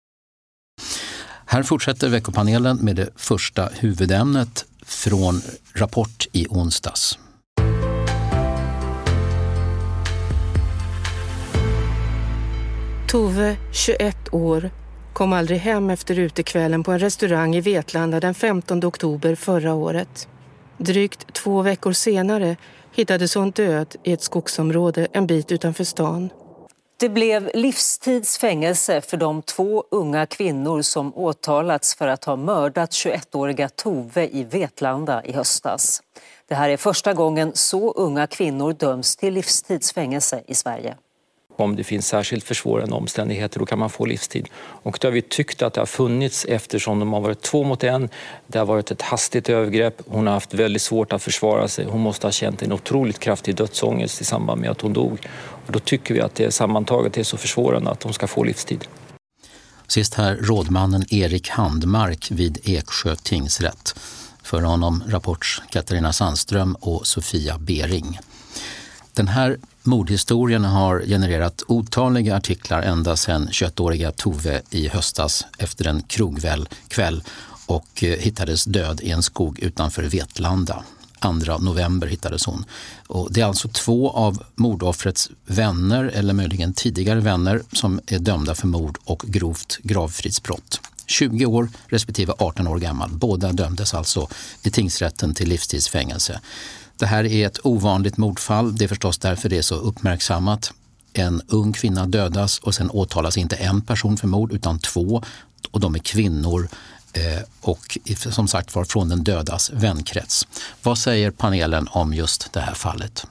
Här fortsätter veckopanelen med det första huvudämnet från Rapport i onsdags. Tove, 21 år, kom aldrig hem efter utekvällen på en restaurang i Vetlanda den 15 oktober förra året. Drygt 2 veckor senare hittades hon död i ett skogsområde en bit utanför stan. Det blev livstidsfängelse för de 2 unga kvinnor som åtalats för att ha mördat 21-åriga Tove i Vetlanda i höstas. Det här är första gången så unga kvinnor döms till livstidsfängelse i Sverige. Om det finns särskilt försvårande omständigheter, då kan man få livstid. Och det har vi tyckt att det har funnits eftersom de har varit 2 mot 1. Det har varit ett hastigt övergrepp. Hon har haft väldigt svårt att försvara sig. Hon måste ha känt en otroligt kraftig dödsångest i samband med att hon dog. Och då tycker vi att det sammantaget är så försvårande att hon ska få livstid. Sist här rådmannen Erik Handmark vid Eksjö tingsrätt. För honom Rapports Katarina Sandström och Sofia Bering. Den här mordhistorien har genererat otaliga artiklar ända sedan 21-åriga Tove i höstas efter en krogkväll och hittades död i en skog utanför Vetlanda. 2 november hittades hon. Och det är alltså 2 av mordoffrets vänner eller möjligen tidigare vänner som är dömda för mord och grovt gravfridsbrott. 20 år respektive 18 år gammal. Båda dömdes alltså i tingsrätten till livstidsfängelse. Det här är ett ovanligt mordfall. Det är förstås därför det är så uppmärksammat. En ung kvinna dödas och sen åtalas inte en person för mord utan 2. brott och de är kvinnor och som sagt var från den dödas vänkrets. Vad säger panelen om just det här fallet?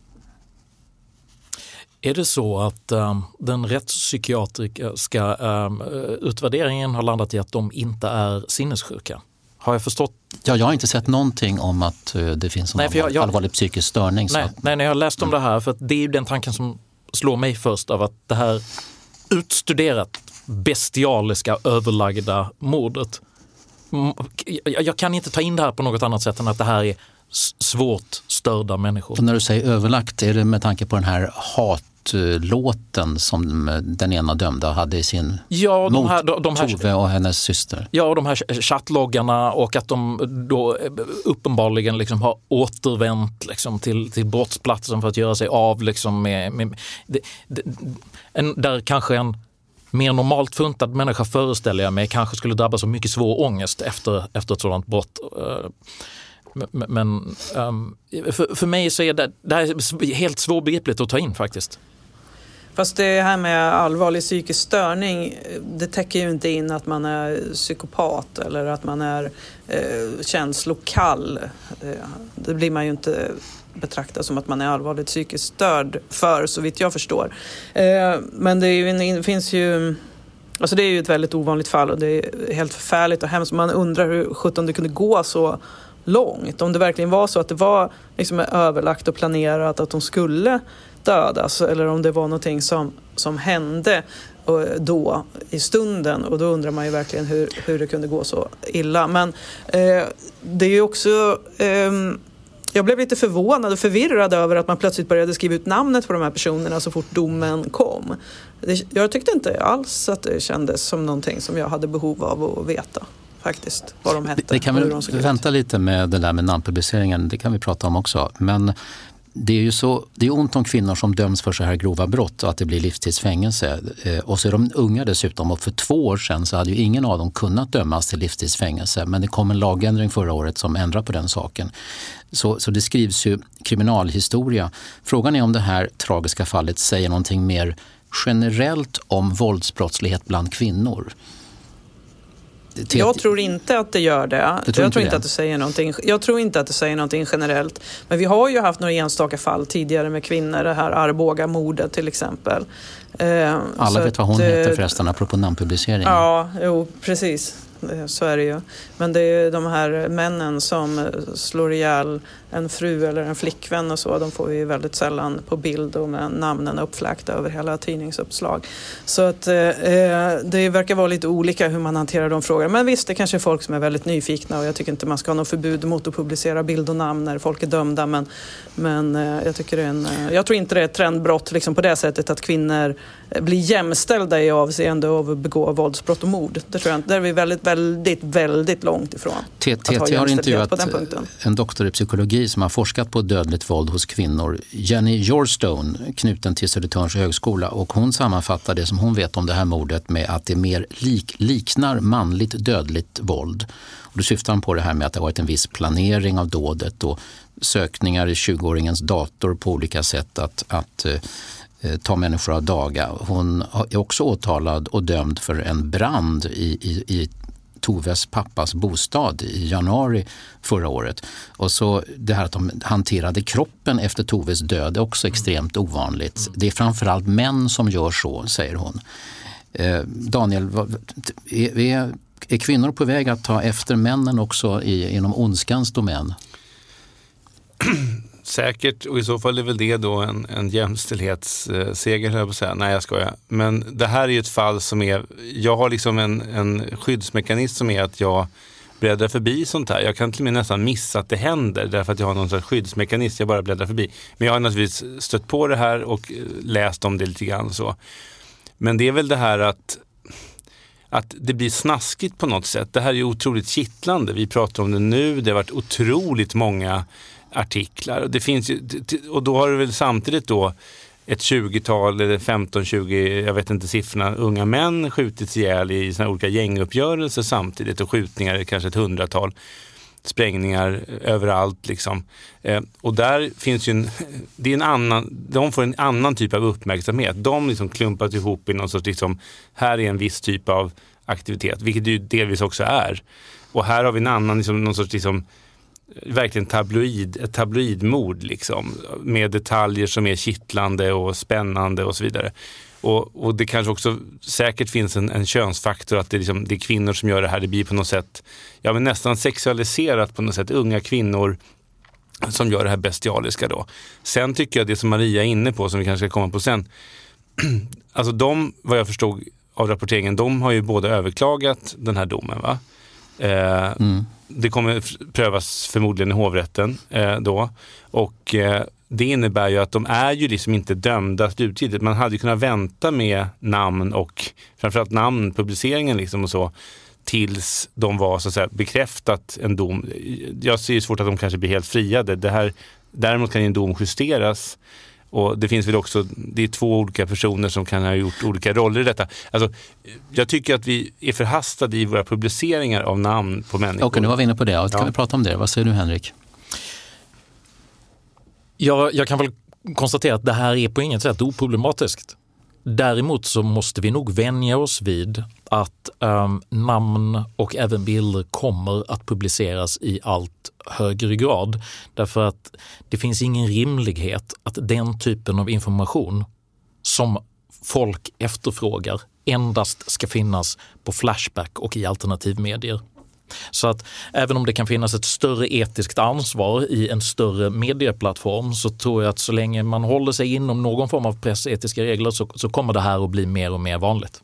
Är det så att den rättspsykiatriska utvärderingen har landat i att de inte är sinnessjuka? Har jag förstått? Ja, jag har inte sett någonting om att det finns en allvarlig psykisk störning. Nej, jag har läst om det här för att det är ju den tanken som slår mig först av att det här utstuderat bestialiska överlagda mordet. Jag kan inte ta in det här på något annat sätt än att det här är svårt störda människor. Och när du säger överlagt, är det med tanke på den här hatlåten som den ena dömda hade i sin mot Tove och hennes syster? Ja, och de här chattloggarna och att de då uppenbarligen liksom har återvänt liksom till brottsplatsen för att göra sig av liksom där kanske en mer normalt funtad människa, föreställer jag mig, kanske skulle drabbas av mycket svår ångest efter ett sådant brott. Men för mig så är det här helt svårbegripligt att ta in faktiskt. Fast det här med allvarlig psykisk störning, det täcker ju inte in att man är psykopat eller att man är känslokall. Det blir man ju inte betraktad som att man är allvarligt psykiskt störd för, så vitt jag förstår. Men det finns ju... Alltså det är ju ett väldigt ovanligt fall och det är helt förfärligt och hemskt. Man undrar hur 17 det kunde gå så långt. Om det verkligen var så att det var liksom överlagt och planerat att de skulle dödas, eller om det var någonting som hände då i stunden, och då undrar man ju verkligen hur det kunde gå så illa. Men det är ju också... Jag blev lite förvånad och förvirrad över att man plötsligt började skriva ut namnet på de här personerna så fort domen kom. Jag tyckte inte alls att det kändes som någonting som jag hade behov av att veta. Faktiskt, vad de hette. Det kan vi vänta lite med det där med namnpubliceringen, det kan vi prata om också. Men det är ju så, det är ont om kvinnor som döms för så här grova brott och att det blir livstidsfängelse. Och så är de unga dessutom, och för 2 år sedan så hade ju ingen av dem kunnat dömas till livstidsfängelse. Men det kom en lagändring förra året som ändrar på den saken. Så det skrivs ju kriminalhistoria. Frågan är om det här tragiska fallet säger någonting mer generellt om våldsbrottslighet bland kvinnor. Jag tror inte att det gör det. Jag tror inte att det säger någonting. Jag tror inte att det säger någonting generellt. Men vi har ju haft några enstaka fall tidigare med kvinnor. Det här Arboga-mordet till exempel. Alla vet vad hon heter förresten, apropå namnpublicering. Ja, jo, precis. Så är det ju. Men det är de här männen som slår ihjäl en fru eller en flickvän och så. De får vi väldigt sällan på bild och med namnen uppfläkta över hela tidningsuppslag. Så att det verkar vara lite olika hur man hanterar de frågorna. Men visst, det kanske är folk som är väldigt nyfikna, och jag tycker inte man ska ha något förbud mot att publicera bild och namn när folk är dömda. Men jag tycker jag tror inte det är ett trendbrott liksom på det sättet att kvinnor blir jämställda i avseende av att begå våldsbrott och mord. Det tror jag inte. Där är vi väldigt långt ifrån. TT har intervjuat en doktor i psykologi som har forskat på dödligt våld hos kvinnor, Jenny Jorstone, knuten till Södertörns högskola, och hon sammanfattar det som hon vet om det här mordet med att det mer liknar manligt dödligt våld. Och då syftar han på det här med att det har varit en viss planering av dådet och sökningar i 20-åringens dator på olika sätt att ta människor av daga. Hon är också åtalad och dömd för en brand i Toves pappas bostad i januari förra året. Och så det här att de hanterade kroppen efter Toves död är också extremt ovanligt. Det är framförallt män som gör så, säger hon. Daniel, är kvinnor på väg att ta efter männen också inom ondskans domän? Säkert, och i så fall är väl det då en jämställdhetsseger, höll jag på att säga. Nej, jag skojar. Men det här är ju ett fall som är... Jag har liksom en skyddsmekanism som är att jag bläddrar förbi sånt här. Jag kan till och med nästan missa att det händer därför att jag har någon sorts skyddsmekanism. Jag bara bläddrar förbi. Men jag har naturligtvis stött på det här och läst om det lite grann så. Men det är väl det här att det blir snaskigt på något sätt. Det här är ju otroligt kittlande. Vi pratar om det nu. Det har varit otroligt många artiklar. Det finns ju, och då har det väl samtidigt då ett 20-tal eller 15-20, jag vet inte siffrorna, unga män skjutits ihjäl i såna olika gänguppgörelser samtidigt, och skjutningar, kanske ett 100-tal sprängningar överallt liksom. Och där finns ju de får en annan typ av uppmärksamhet. De liksom klumpas ihop i någon sorts liksom, här är en viss typ av aktivitet, vilket det ju delvis också är. Och här har vi en annan, liksom, någon sorts liksom, verkligen ett tabloidmord liksom, med detaljer som är kittlande och spännande och så vidare. Och det kanske också säkert finns en könsfaktor, att det är kvinnor som gör det här. Det blir på något sätt men nästan sexualiserat på något sätt. Unga kvinnor som gör det här bestialiska då. Sen tycker jag det som Maria är inne på, som vi kanske ska komma på sen. Alltså vad jag förstod av rapporteringen, de har ju båda överklagat den här domen, va? Det kommer prövas förmodligen i hovrätten då. Och det innebär ju att de är ju liksom inte dömda slutgiltigt. Man hade ju kunnat vänta med namn och framförallt namnpubliceringen liksom och så, tills de var så att säga bekräftat en dom. Jag ser ju svårt att de kanske blir helt friade. Däremot kan ju en dom justeras. Och det finns väl också, det är 2 olika personer som kan ha gjort olika roller i detta. Alltså, jag tycker att vi är förhastade i våra publiceringar av namn på människor. Okej, nu var vi inne på det. Kan vi prata om det? Vad säger du, Henrik? Jag kan väl konstatera att det här är på inget sätt oproblematiskt. Däremot så måste vi nog vänja oss vid att namn och även bilder kommer att publiceras i allt högre grad. Därför att det finns ingen rimlighet att den typen av information som folk efterfrågar endast ska finnas på Flashback och i alternativmedier. Så att även om det kan finnas ett större etiskt ansvar i en större medieplattform, så tror jag att så länge man håller sig inom någon form av pressetiska regler så kommer det här att bli mer och mer vanligt.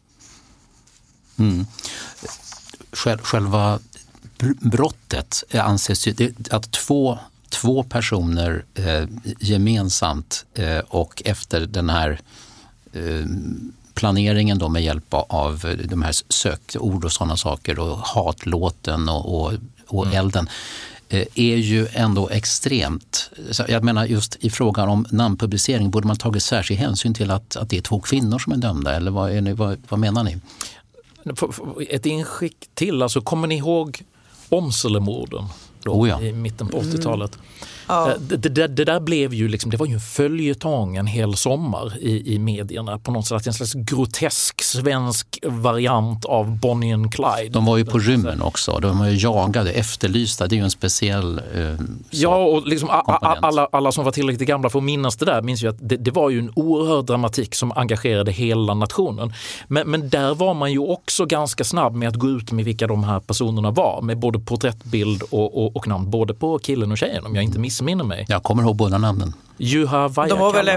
Själva brottet anses ju att två personer gemensamt och efter den här planeringen då med hjälp av de här sökord och sådana saker och hatlåten och elden är ju ändå extremt. Jag menar just i frågan om namnpublicering, borde man tagit särskild hänsyn till att det är 2 kvinnor som är dömda, eller vad menar ni? Ett inskick till, alltså kommer ni ihåg Åmselemorden i mitten på 80-talet? Ja. Det där blev ju liksom, det var ju en följetong en hel sommar i medierna på något sätt, en slags grotesk svensk variant av Bonnie and Clyde. De var ju på rymmen också, de var ju jagade, efterlysta, det är ju en speciell och liksom alla som var tillräckligt gamla för att minnas det där minns ju att det var ju en oerhörd dramatik som engagerade hela nationen. Men där var man ju också ganska snabb med att gå ut med vilka de här personerna var, med både porträttbild och namn, både på killen och tjejen, om jag inte missminner mig. Jag kommer ihåg båda namnen. Juha Vajakala. De var väl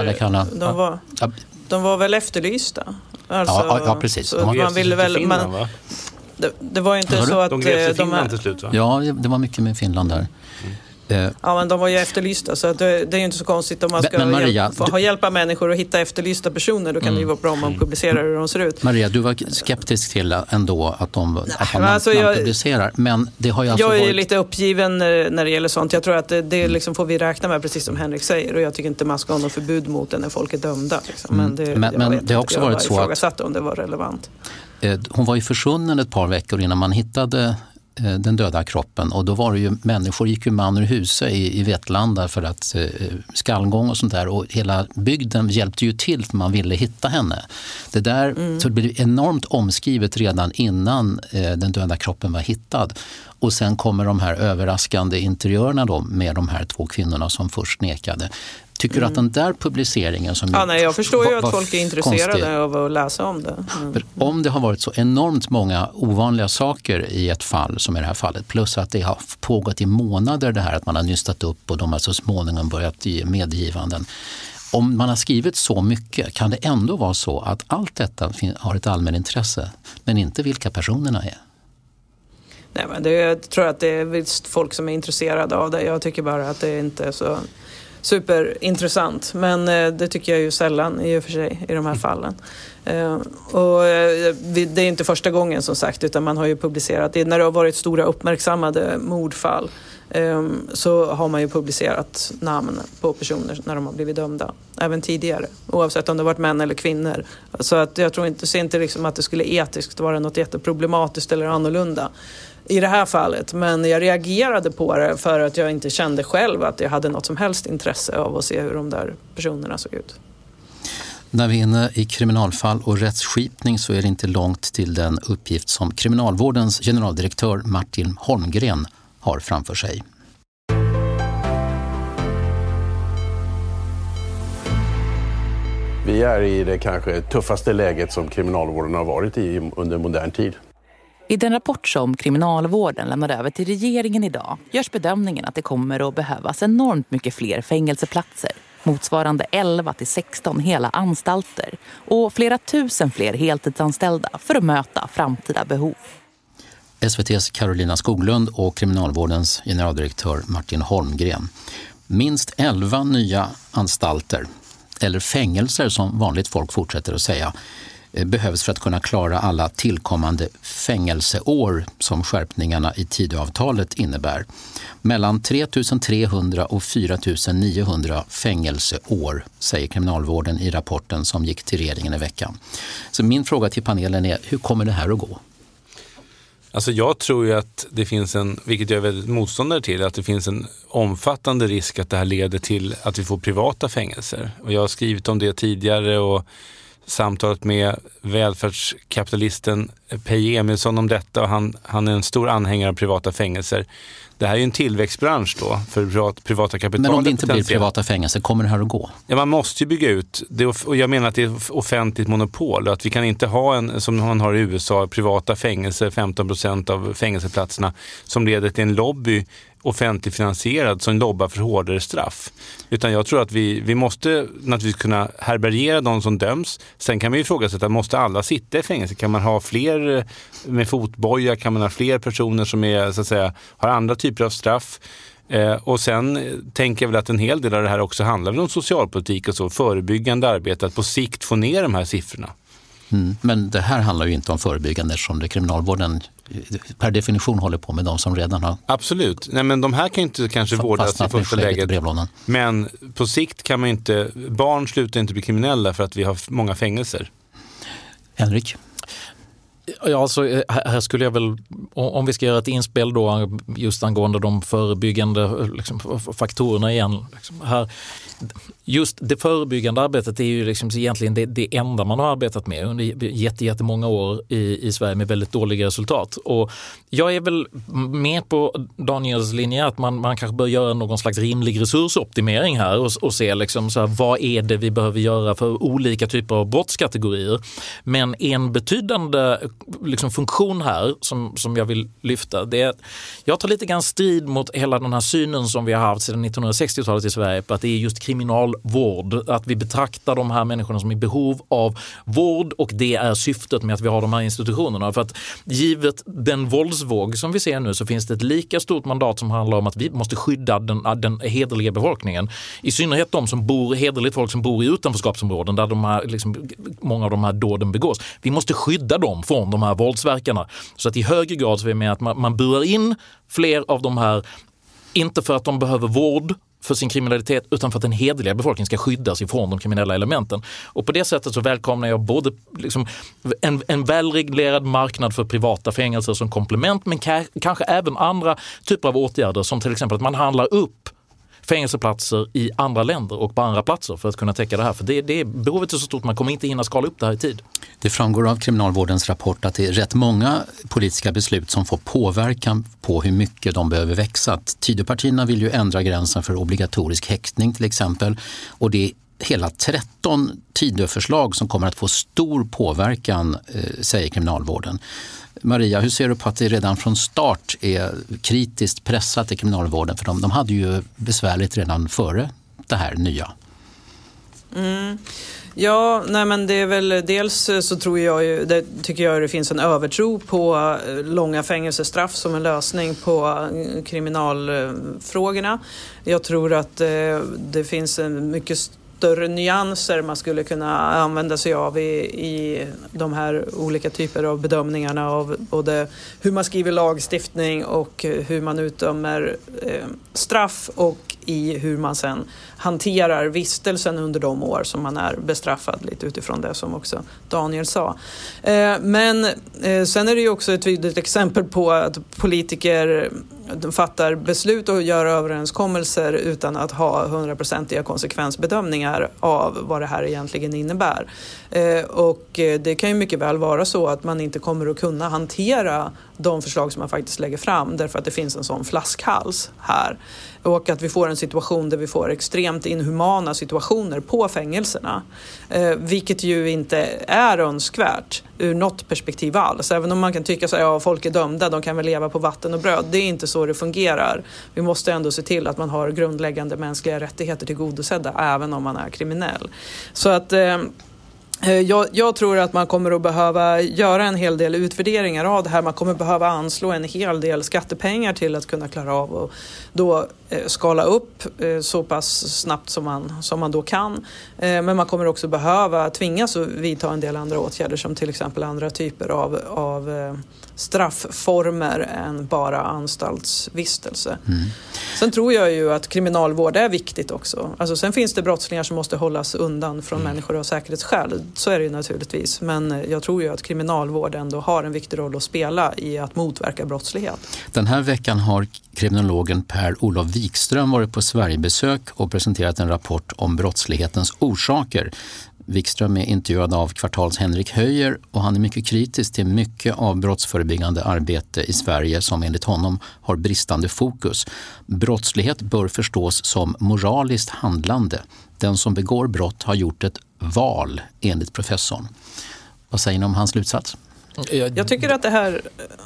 de var väl efterlysta. Alltså, ja, precis. Så man ville väl det var ju inte så att de greps i Finland till slut, va? Ja, det var mycket med Finland där. Ja, men de var ju efterlysta, så att det är ju inte så konstigt om man ska hjälpa människor att hitta efterlysta personer, då kan det ju vara bra om man publicerar hur de ser ut. Maria, du var skeptisk till ändå att man publicerar, men det har ju alltså jag är lite uppgiven när det gäller sånt. Jag tror att det liksom får vi räkna med, precis som Henrik säger, och jag tycker inte man ska ha något förbud mot det när folk är dömda. Liksom. Men det har också varit så att om det var relevant. Hon var ju försvunnen ett par veckor innan man hittade den döda kroppen, och då var det ju människor, gick ju man ur huset i Vetlanda för att skallgång och sånt där, och hela bygden hjälpte ju till för man ville hitta henne. Det där så det blev enormt omskrivet redan innan den döda kroppen var hittad, och sen kommer de här överraskande interiörerna då med de här 2 kvinnorna som först nekade. Tycker du att den där publiceringen som jag förstår ju att folk är intresserade av att läsa om det. Om det har varit så enormt många ovanliga saker i ett fall som i det här fallet, plus att det har pågått i månader det här att man har nystat upp och de har så småningom börjat ge medgivanden. Om man har skrivit så mycket, kan det ändå vara så att allt detta har ett allmän intresse, men inte vilka personerna är? Nej, men jag tror att det är visst folk som är intresserade av det. Jag tycker bara att det inte är så superintressant, men det tycker jag ju sällan i och för sig i de här fallen. Och det är inte första gången som sagt, utan man har ju publicerat det när det har varit stora uppmärksammade mordfall, så har man ju publicerat namn på personer när de har blivit dömda, även tidigare, oavsett om det varit män eller kvinnor. Så att jag tror inte, ser inte liksom att det skulle etiskt vara något jätteproblematiskt eller annorlunda i det här fallet, men jag reagerade på det för att jag inte kände själv att jag hade något som helst intresse av att se hur de där personerna såg ut. När vi är inne i kriminalfall och rättsskipning så är det inte långt till den uppgift som kriminalvårdens generaldirektör Martin Holmgren har framför sig. Vi är i det kanske tuffaste läget som kriminalvården har varit i under modern tid. I den rapport som kriminalvården lämnade över till regeringen idag görs bedömningen att det kommer att behövas enormt mycket fler fängelseplatser, motsvarande 11-16 hela anstalter och flera tusen fler heltidsanställda för att möta framtida behov. SVT:s Carolina Skoglund och kriminalvårdens generaldirektör Martin Holmgren. Minst 11 nya anstalter, eller fängelser som vanligt folk fortsätter att säga, behövs för att kunna klara alla tillkommande fängelseår som skärpningarna i Tidöavtalet innebär. Mellan 3 300 och 4 900 fängelseår, säger kriminalvården i rapporten som gick till regeringen i veckan. Så min fråga till panelen är, hur kommer det här att gå? Alltså jag tror ju att det finns vilket jag är väldigt motståndare till, att det finns en omfattande risk att det här leder till att vi får privata fängelser. Och jag har skrivit om det tidigare och samtalat med välfärdskapitalisten Peje Emilsson om detta, och han är en stor anhängare av privata fängelser. Det här är ju en tillväxtbransch då för privata kapitalet. Men om det inte blir privata fängelser, kommer det här att gå? Ja, man måste ju bygga ut. Och jag menar att det är offentligt monopol och att vi kan inte ha som man har i USA, privata fängelser, 15% av fängelseplatserna som leder till en lobby offentligt finansierad som lobbar för hårdare straff. Utan jag tror att vi måste naturligtvis kunna härbärgera de som döms. Sen kan vi ifrågasätta, måste alla sitta i fängelse? Kan man ha fler med fotboja? Kan man ha fler personer som är, så att säga, har andra typer av straff? Och sen tänker jag väl att en hel del av det här också handlar om socialpolitik och så, förebyggande arbete, att på sikt få ner de här siffrorna. Men det här handlar ju inte om förebyggande som det kriminalvården per definition håller på med de som redan har... Absolut. Nej, men de här kan inte kanske vårdas i första läget. Men på sikt kan man inte... Barn slutar inte bli kriminella för att vi har många fängelser. Henrik? Ja, alltså, här skulle jag väl, om vi ska göra ett inspel då just angående de förebyggande faktorerna igen. Här, just det förebyggande arbetet är ju egentligen det enda man har arbetat med under jättemånga år i Sverige med väldigt dåliga resultat. Och jag är väl med på Daniels linje att man kanske bör göra någon slags rimlig resursoptimering här och se så här, vad är det vi behöver göra för olika typer av brottskategorier. Men en betydande funktion här som jag vill lyfta, det är att jag tar lite grann strid mot hela den här synen som vi har haft sedan 1960-talet i Sverige på att det är just kriminalvård, att vi betraktar de här människorna som i behov av vård och det är syftet med att vi har de här institutionerna. För att givet den våldsvåg som vi ser nu så finns det ett lika stort mandat som handlar om att vi måste skydda den hederliga befolkningen. I synnerhet de som bor, hederligt folk som bor i utanförskapsområden där de här, många av de här dåden begås. Vi måste skydda dem från de här våldsverkarna. Så att i högre grad så är vi med att man burar in fler av de här, inte för att de behöver vård för sin kriminalitet utan för att den hederliga befolkningen ska skyddas ifrån de kriminella elementen. Och på det sättet så välkomnar jag både en välreglerad marknad för privata fängelser som komplement, men kanske även andra typer av åtgärder som till exempel att man handlar upp fängelseplatser i andra länder och på andra platser för att kunna täcka det här. För det behovet är så stort, man kommer inte hinna skala upp det här i tid. Det framgår av kriminalvårdens rapport att det är rätt många politiska beslut som får påverkan på hur mycket de behöver växa. Tidöpartierna vill ju ändra gränsen för obligatorisk häktning till exempel, och det är hela 13 Tidöförslag som kommer att få stor påverkan, säger kriminalvården. Maria, hur ser du på att det redan från start är kritiskt pressat i kriminalvården? För de hade ju besvärligt redan före det här nya. Ja, nej men det är väl dels så tror jag ju, det tycker jag det finns en övertro på långa fängelsestraff som en lösning på kriminalfrågorna. Jag tror att det finns en mycket större nyanser man skulle kunna använda sig av i de här olika typer av bedömningarna av både hur man skriver lagstiftning och hur man utdömer straff och i hur man sen hanterar vistelsen under de år som man är bestraffad, lite utifrån det som också Daniel sa. Men sen är det ju också ett tydligt exempel på att politiker de fattar beslut och gör överenskommelser utan att ha 100% konsekvensbedömningar av vad det här egentligen innebär. Och det kan ju mycket väl vara så att man inte kommer att kunna hantera de förslag som man faktiskt lägger fram därför att det finns en sån flaskhals här. Och att vi får en situation där vi får extremt inhumana situationer på fängelserna. Vilket ju inte är önskvärt ur något perspektiv alls. Även om man kan tycka att folk är dömda, de kan väl leva på vatten och bröd. Det är inte så det fungerar. Vi måste ändå se till att man har grundläggande mänskliga rättigheter tillgodosedda även om man är kriminell. Så att... Jag tror att man kommer att behöva göra en hel del utvärderingar av det här. Man kommer behöva anslå en hel del skattepengar till att kunna klara av och då skala upp så pass snabbt som man då kan. Men man kommer också behöva tvingas att vidta en del andra åtgärder som till exempel andra typer av straffformer än bara anstaltsvistelse. Sen tror jag ju att kriminalvård är viktigt också. Alltså, sen finns det brottslingar som måste hållas undan från människor av säkerhetsskäl. Så är det ju naturligtvis. Men jag tror ju att kriminalvård ändå har en viktig roll att spela i att motverka brottslighet. Den här veckan har kriminologen Per-Olof Wikström varit på Sverigebesök och presenterat en rapport om brottslighetens orsaker. Wikström är intervjuad av Kvartals Henrik Höjer och han är mycket kritisk till mycket av brottsförebyggande arbete i Sverige som enligt honom har bristande fokus. Brottslighet bör förstås som moraliskt handlande. Den som begår brott har gjort ett val, enligt professorn. Vad säger ni om hans slutsats? Jag tycker att det här...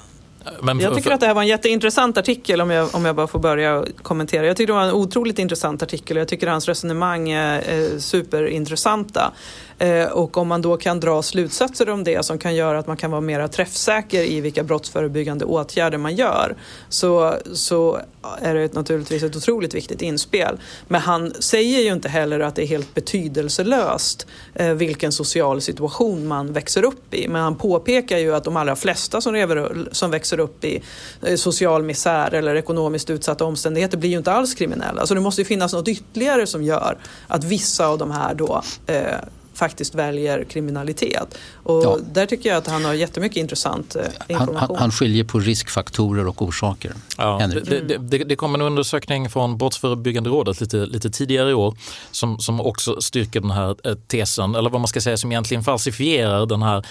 att det här var en jätteintressant artikel om jag bara får börja kommentera. Jag tycker det var en otroligt intressant artikel och jag tycker hans resonemang är superintressanta. Och om man då kan dra slutsatser om det som kan göra att man kan vara mer träffsäker i vilka brottsförebyggande åtgärder man gör så är det naturligtvis ett otroligt viktigt inspel. Men han säger ju inte heller att det är helt betydelselöst vilken social situation man växer upp i. Men han påpekar ju att de allra flesta som växer upp i social misär eller ekonomiskt utsatta omständigheter blir ju inte alls kriminella. Alltså det måste ju finnas något ytterligare som gör att vissa av de här då faktiskt väljer kriminalitet. Och där tycker jag att han har jättemycket intressant information. Han skiljer på riskfaktorer och orsaker. Ja, det kom en undersökning från Brottsförebyggande rådet lite tidigare i år som också styrker den här tesen, eller vad man ska säga, som egentligen falsifierar den här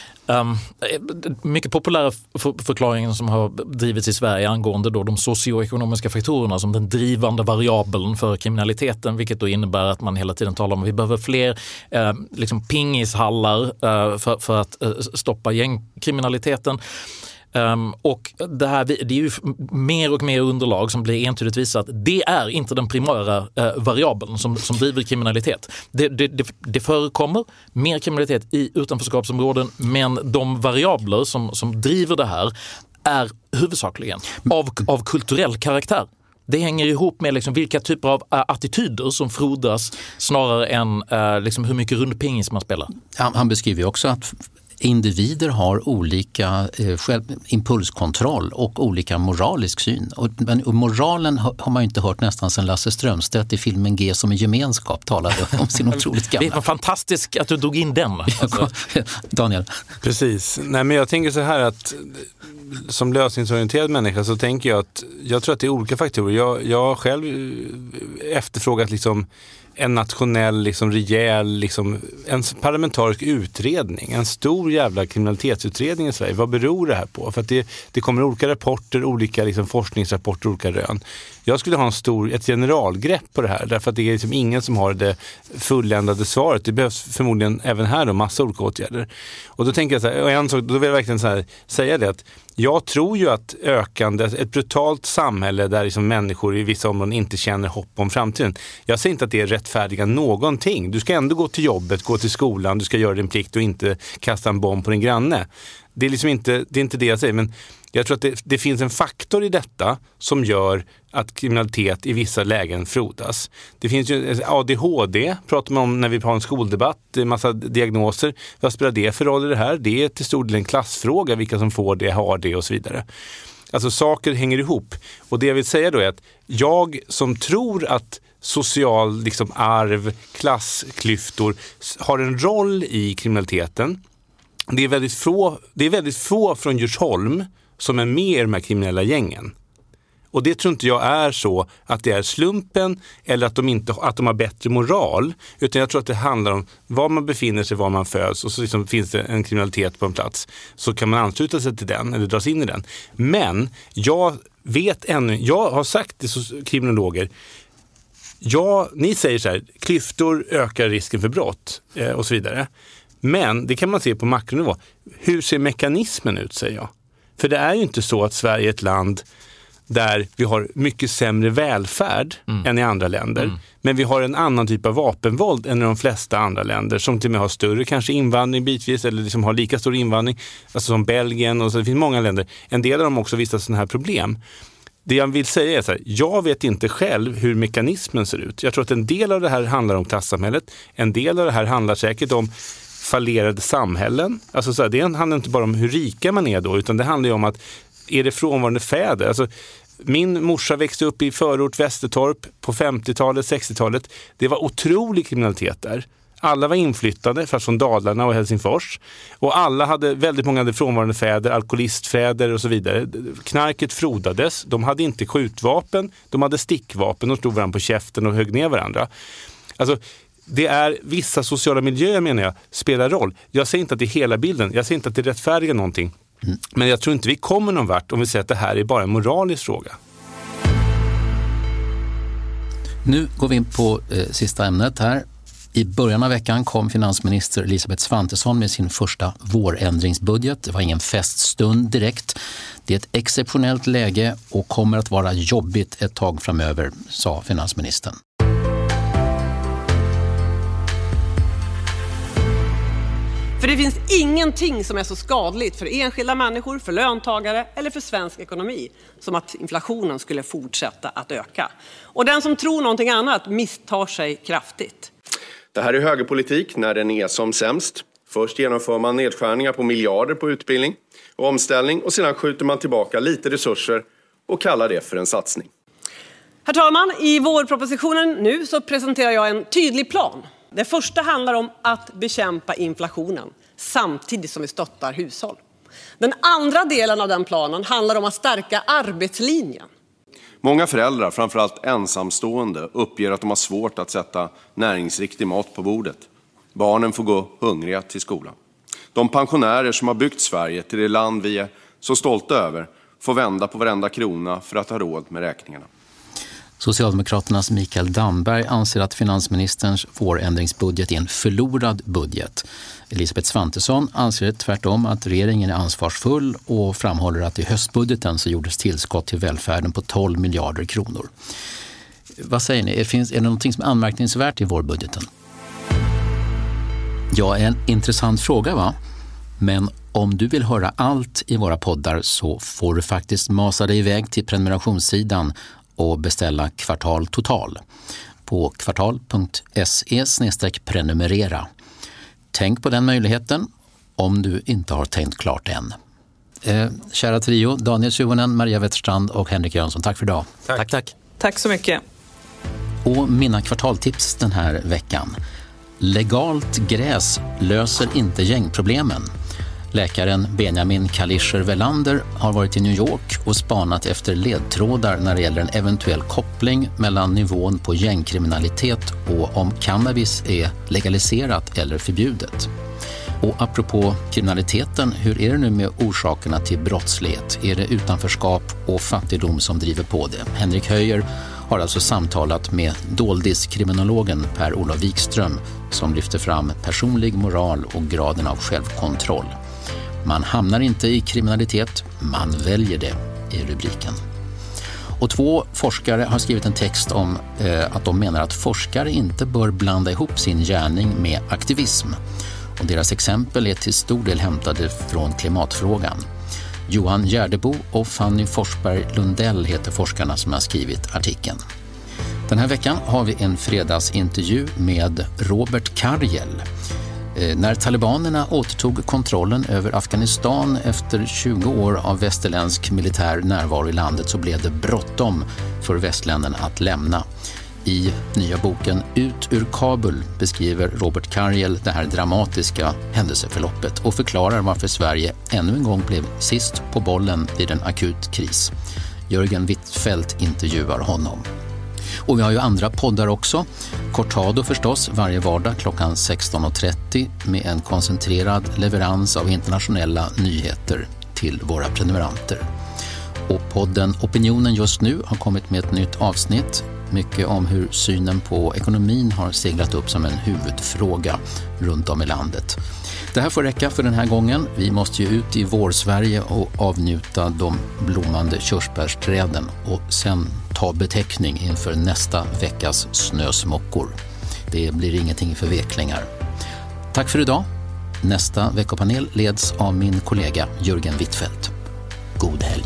mycket populära förklaringen som har drivits i Sverige angående då de socioekonomiska faktorerna som den drivande variabeln för kriminaliteten, vilket då innebär att man hela tiden talar om att vi behöver fler pingishallar för att stoppa gängkriminaliteten. Och det är ju mer och mer underlag som blir entydigt visar att det är inte den primära variabeln som driver kriminalitet. Det förekommer mer kriminalitet i utanförskapsområden, men de variabler som driver det här är huvudsakligen av kulturell karaktär. Det hänger ihop med liksom vilka typer av attityder som frodas snarare än liksom hur mycket rundpingis man spelar. Han beskriver också att individer har olika impulskontroll och olika moralisk syn. Men moralen har man ju inte hört nästan sedan Lasse Strömstedt i filmen G som en gemenskap talade om sin otroligt gamla. Det är fantastiskt att du drog in den. Alltså. Daniel. Precis. Nej, men jag tänker så här att som lösningsorienterad människa så tänker jag att jag tror att det är olika faktorer. Jag har själv efterfrågat liksom en nationell, liksom rejäl, liksom en parlamentarisk utredning, en stor jävla kriminalitetsutredning i Sverige. Vad beror det här på? För att det kommer olika rapporter, olika liksom forskningsrapporter, olika rön. Jag skulle ha ett generalgrepp på det här, därför att det är liksom ingen som har det fulländade svaret. Det behövs förmodligen även här då massa olika åtgärder. Och då tänker jag så här, och en sak, då vill jag verkligen så här, säga det att jag tror ju att ett brutalt samhälle där liksom människor i vissa områden inte känner hopp om framtiden. Jag säger inte att det är rättfärdiga någonting. Du ska ändå gå till jobbet, gå till skolan, du ska göra din plikt och inte kasta en bomb på din granne. Det är liksom inte det jag säger, men jag tror att det finns en faktor i detta som gör att kriminalitet i vissa lägen frodas. Det finns ju ADHD, pratar man om när vi har en skoldebatt, en massa diagnoser. Vad spelar det för roll i det här? Det är till stor del en klassfråga, vilka som får det, har det och så vidare. Alltså saker hänger ihop. Och det jag vill säga då är att jag som tror att social liksom arv, klassklyftor har en roll i kriminaliteten. Det är väldigt få från Djursholm som är med i de här kriminella gängen. Och det tror inte jag är så att det är slumpen eller att de har bättre moral. Utan jag tror att det handlar om var man befinner sig, var man föds. Och så liksom finns det en kriminalitet på en plats. Så kan man ansluta sig till den eller dras in i den. Men jag har sagt till kriminologer, ni säger så här, klyftor ökar risken för brott och så vidare. Men det kan man se på makronivå. Hur ser mekanismen ut, säger jag. För det är ju inte så att Sverige är ett land där vi har mycket sämre välfärd än i andra länder. Men vi har en annan typ av vapenvåld än i de flesta andra länder som till och med har större kanske invandring bitvis eller liksom har lika stor invandring, alltså som Belgien och så. Det finns många länder. En del av dem också visar sådana här problem. Det jag vill säga är så här, jag vet inte själv hur mekanismen ser ut. Jag tror att en del av det här handlar om klassamhället. En del av det här handlar säkert om fallerade samhällen. Alltså så här, det handlar inte bara om hur rika man är då, utan det handlar ju om att är det frånvarande fäder? Alltså, min morsa växte upp i förort Västertorp på 50-talet, 60-talet. Det var otrolig kriminalitet där. Alla var inflyttade från Dalarna och Helsingfors. Och väldigt många hade frånvarande fäder, alkoholistfäder och så vidare. Knarket frodades. De hade inte skjutvapen, de hade stickvapen och stod varandra på käften och högg ner varandra. Alltså, det är vissa sociala miljöer, menar jag, spelar roll. Jag säger inte att det är hela bilden. Jag säger inte att det rättfärdigar någonting. Men jag tror inte vi kommer någon vart om vi säger att det här är bara en moralisk fråga. Nu går vi in på sista ämnet här. I början av veckan kom finansminister Elisabeth Svantesson med sin första vårändringsbudget. Det var ingen feststund direkt. Det är ett exceptionellt läge och kommer att vara jobbigt ett tag framöver, sa finansministern. För det finns ingenting som är så skadligt för enskilda människor, för löntagare eller för svensk ekonomi som att inflationen skulle fortsätta att öka. Och den som tror någonting annat misstar sig kraftigt. Det här är högerpolitik när den är som sämst. Först genomför man nedskärningar på miljarder på utbildning och omställning och sedan skjuter man tillbaka lite resurser och kallar det för en satsning. Herr talman, i vårpropositionen nu så presenterar jag en tydlig plan. Det första handlar om att bekämpa inflationen samtidigt som vi stöttar hushåll. Den andra delen av den planen handlar om att stärka arbetslinjen. Många föräldrar, framförallt ensamstående, uppger att de har svårt att sätta näringsriktig mat på bordet. Barnen får gå hungriga till skolan. De pensionärer som har byggt Sverige till det land vi är så stolta över får vända på varenda krona för att ha råd med räkningarna. Socialdemokraternas Mikael Damberg anser att finansministerns vårändringsbudget är en förlorad budget. Elisabeth Svantesson anser tvärtom att regeringen är ansvarsfull och framhåller att i höstbudgeten så gjordes tillskott till välfärden på 12 miljarder kronor. Vad säger ni? Är det någonting som är anmärkningsvärt i vårbudgeten? Ja, en intressant fråga, va? Men om du vill höra allt i våra poddar så får du faktiskt masa dig iväg till prenumerationssidan och beställa Kvartal Total på kvartal.se/prenumerera. Tänk på den möjligheten om du inte har tänkt klart än. Kära trio, Daniel Suhonen, Maria Wetterstrand och Henrik Jönsson, tack för idag. Tack. Tack så mycket. Och mina kvartaltips den här veckan. Legalt gräs löser inte gängproblemen. Läkaren Benjamin Kalischer-Velander har varit i New York och spanat efter ledtrådar när det gäller en eventuell koppling mellan nivån på gängkriminalitet och om cannabis är legaliserat eller förbjudet. Och apropå kriminaliteten, hur är det nu med orsakerna till brottslighet? Är det utanförskap och fattigdom som driver på det? Henrik Höjer har alltså samtalat med doldiskriminologen Per-Olof Wikström som lyfter fram personlig moral och graden av självkontroll. Man hamnar inte i kriminalitet, man väljer det, är rubriken. Och 2 forskare har skrivit en text om att de menar att forskare inte bör blanda ihop sin gärning med aktivism. Och deras exempel är till stor del hämtade från klimatfrågan. Johan Gärdebo och Fanny Forsberg Lundell heter forskarna som har skrivit artikeln. Den här veckan har vi en fredagsintervju med Robert Karjel. När talibanerna återtog kontrollen över Afghanistan efter 20 år av västerländsk militär närvaro i landet så blev det bråttom för västländerna att lämna. I nya boken Ut ur Kabul beskriver Robert Karjel det här dramatiska händelseförloppet och förklarar varför Sverige ännu en gång blev sist på bollen vid en akut kris. Jörgen Wittfeldt intervjuar honom. Och vi har ju andra poddar också. Cortado förstås, varje vardag klockan 16.30 med en koncentrerad leverans av internationella nyheter till våra prenumeranter. Och podden Opinionen just nu har kommit med ett nytt avsnitt. Mycket om hur synen på ekonomin har seglat upp som en huvudfråga runt om i landet. Det här får räcka för den här gången. Vi måste ju ut i vårsverige och avnjuta de blommande körsbärsträden och sen ta beteckning inför nästa veckas snösmockor. Det blir ingenting för veklingar. Tack för idag. Nästa veckopanel leds av min kollega Jörgen Wittfeldt. God helg.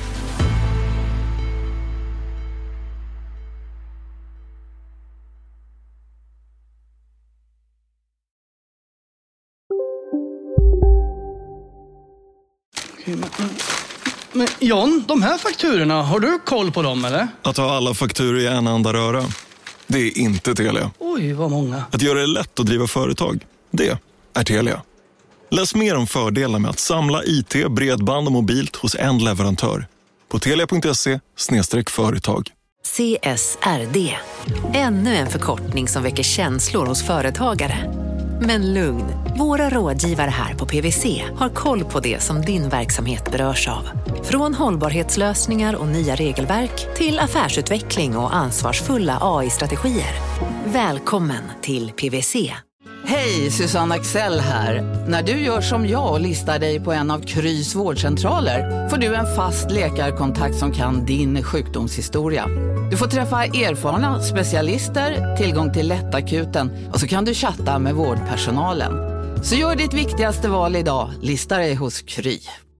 Men John, de här fakturorna, har du koll på dem eller? Att ha alla fakturor i en enda röra, det är inte Telia. Oj, vad många. Att göra det lätt att driva företag, det är Telia. Läs mer om fördelar med att samla IT, bredband och mobilt hos en leverantör på telia.se/företag. CSRD. Ännu en förkortning som väcker känslor hos företagare. Men lugn, våra rådgivare här på PwC har koll på det som din verksamhet berörs av. Från hållbarhetslösningar och nya regelverk till affärsutveckling och ansvarsfulla AI-strategier. Välkommen till PwC. Hej, Susanne Axel här. När du gör som jag och listar dig på en av Krys vårdcentraler får du en fast läkarkontakt som kan din sjukdomshistoria. Du får träffa erfarna specialister, tillgång till lättakuten och så kan du chatta med vårdpersonalen. Så gör ditt viktigaste val idag, lista dig hos Kry.